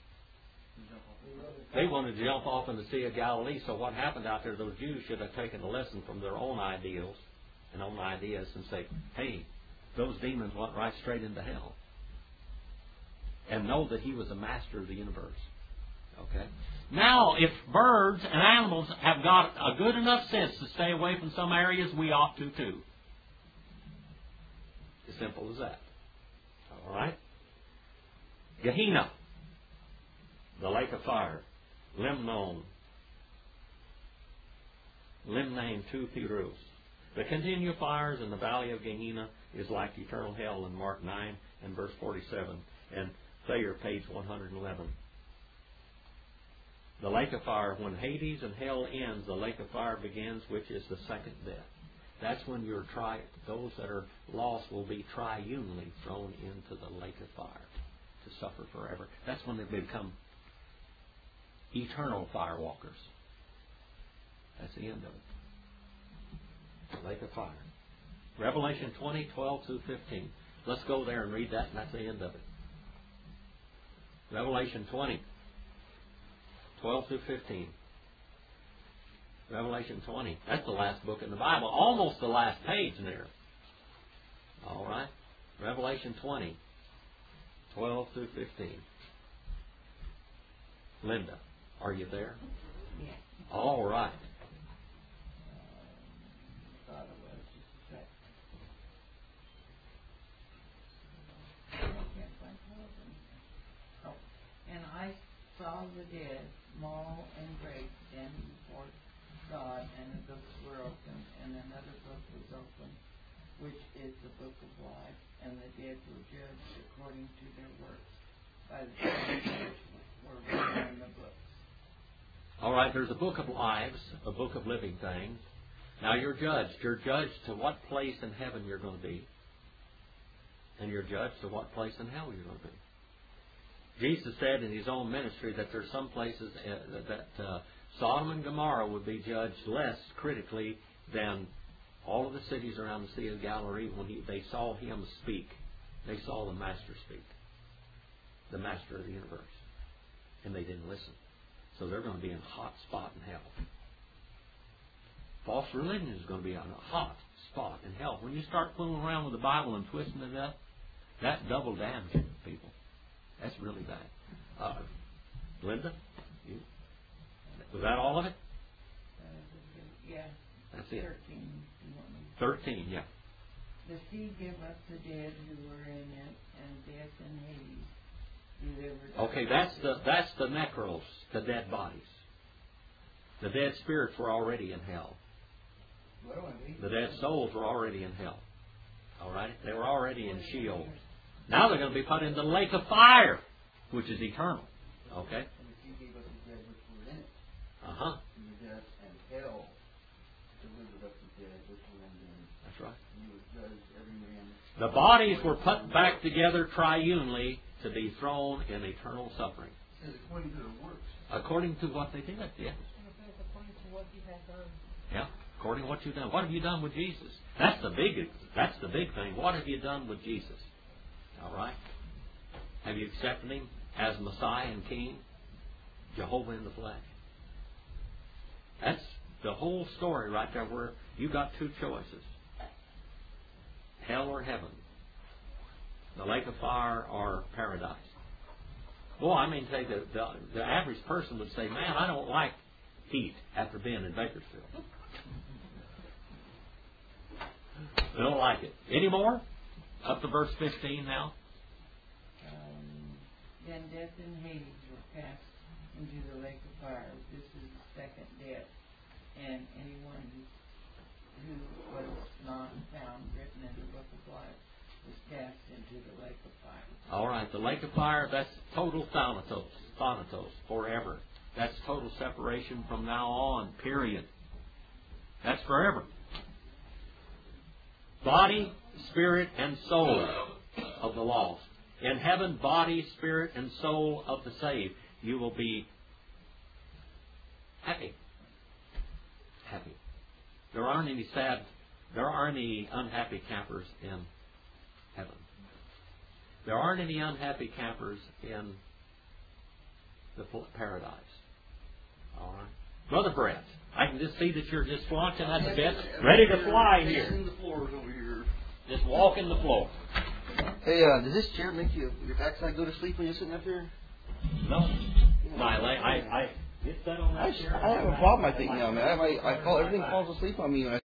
They wanted to jump off in the Sea of Galilee. So what happened out there, those Jews should have taken a lesson from their own ideals and own ideas and say, hey, those demons went right straight into hell. And know that He was the master of the universe. Okay? Now, if birds and animals have got a good enough sense to stay away from some areas, we ought to too. As simple as that. All right? Gehenna, the lake of fire. Limnon, Limnane tu Thirus. The continual fires in the valley of Gehenna is like eternal hell in Mark nine and verse forty-seven. And Thayer, page one hundred eleven. The lake of fire, when Hades and hell ends, the lake of fire begins, which is the second death. That's when your tri- those that are lost will be triunely thrown into the lake of fire to suffer forever. That's when they become eternal firewalkers. That's the end of it. The lake of fire. Revelation twenty, twelve through fifteen. Let's go there and read that, and that's the end of it. Revelation twenty, twelve through fifteen. Revelation twenty. That's the last book in the Bible. Almost the last page there. All right. Revelation twenty, twelve through fifteen. Linda, are you there? Yes. All right. And I saw the dead, small and great, standing before God, and the books were opened, and another book was opened, which is the book of life, and the dead were judged according to their works by the things which were written in the books. All right, there's a book of lives, a book of living things. Now you're judged. You're judged to what place in heaven you're going to be. And you're judged to what place in hell you're going to be. Jesus said in His own ministry that there's some places uh, that uh, Sodom and Gomorrah would be judged less critically than all of the cities around the Sea of Galilee when he, they saw Him speak. They saw the Master speak. The Master of the universe. And they didn't listen. So they're going to be in a hot spot in hell. False religion is going to be on a hot spot in hell. When you start fooling around with the Bible and twisting it up, that's double damage, people. That's really bad. Uh, Linda, you, was that all of it? Uh, yeah. That's it. Thirteen. You want me? Thirteen, yeah. The sea gave up the dead who were in it, and death and Hades delivered. Okay, that's the that's the necros, the dead bodies. The dead spirits were already in hell. The dead souls were already in hell. All right, they were already in Sheol. Now they're going to be put in the lake of fire, which is eternal. Okay. And the sea gave us the dead which were in it. Uh huh. And the death and hell delivered up the dead which were in them. That's right. And you would judge every man. The bodies were put back together triunely to be thrown in eternal suffering. It says according to their works. According to what they did, yeah. According to what He had done. Yeah. According to what you've done. What have you done with Jesus? That's the big that's the big thing. What have you done with Jesus? All right? Have you accepted Him as Messiah and King? Jehovah in the flesh. That's the whole story right there where you got two choices. Hell or heaven. The lake of fire or paradise. Well, I mean, say the, the, the average person would say, man, I don't like heat after being in Bakersfield. They don't like it. Any more? Up to verse fifteen now. Um, then death and Hades were cast into the lake of fire. This is the second death. And anyone who, who was not found written in the book of life is cast into the lake of fire. All right, the lake of fire, that's total thanatos, thanatos, forever. That's total separation from now on, period. That's forever. Body, spirit, and soul of the lost. In heaven, body, spirit, and soul of the saved. You will be happy. Happy. There aren't any sad, there aren't any unhappy campers in heaven. There aren't any unhappy campers in the paradise. All right. Brother Brett, I can just see that you're just flaunching at the bed, ready to fly here. The floors over here. Just walking the floor. Hey, uh, does this chair make you your backside go to sleep when you're sitting up there? No. My leg, I, I, get that on that I, chair. I have a problem, I think, now, man. I, I, I fall, everything falls asleep on me when I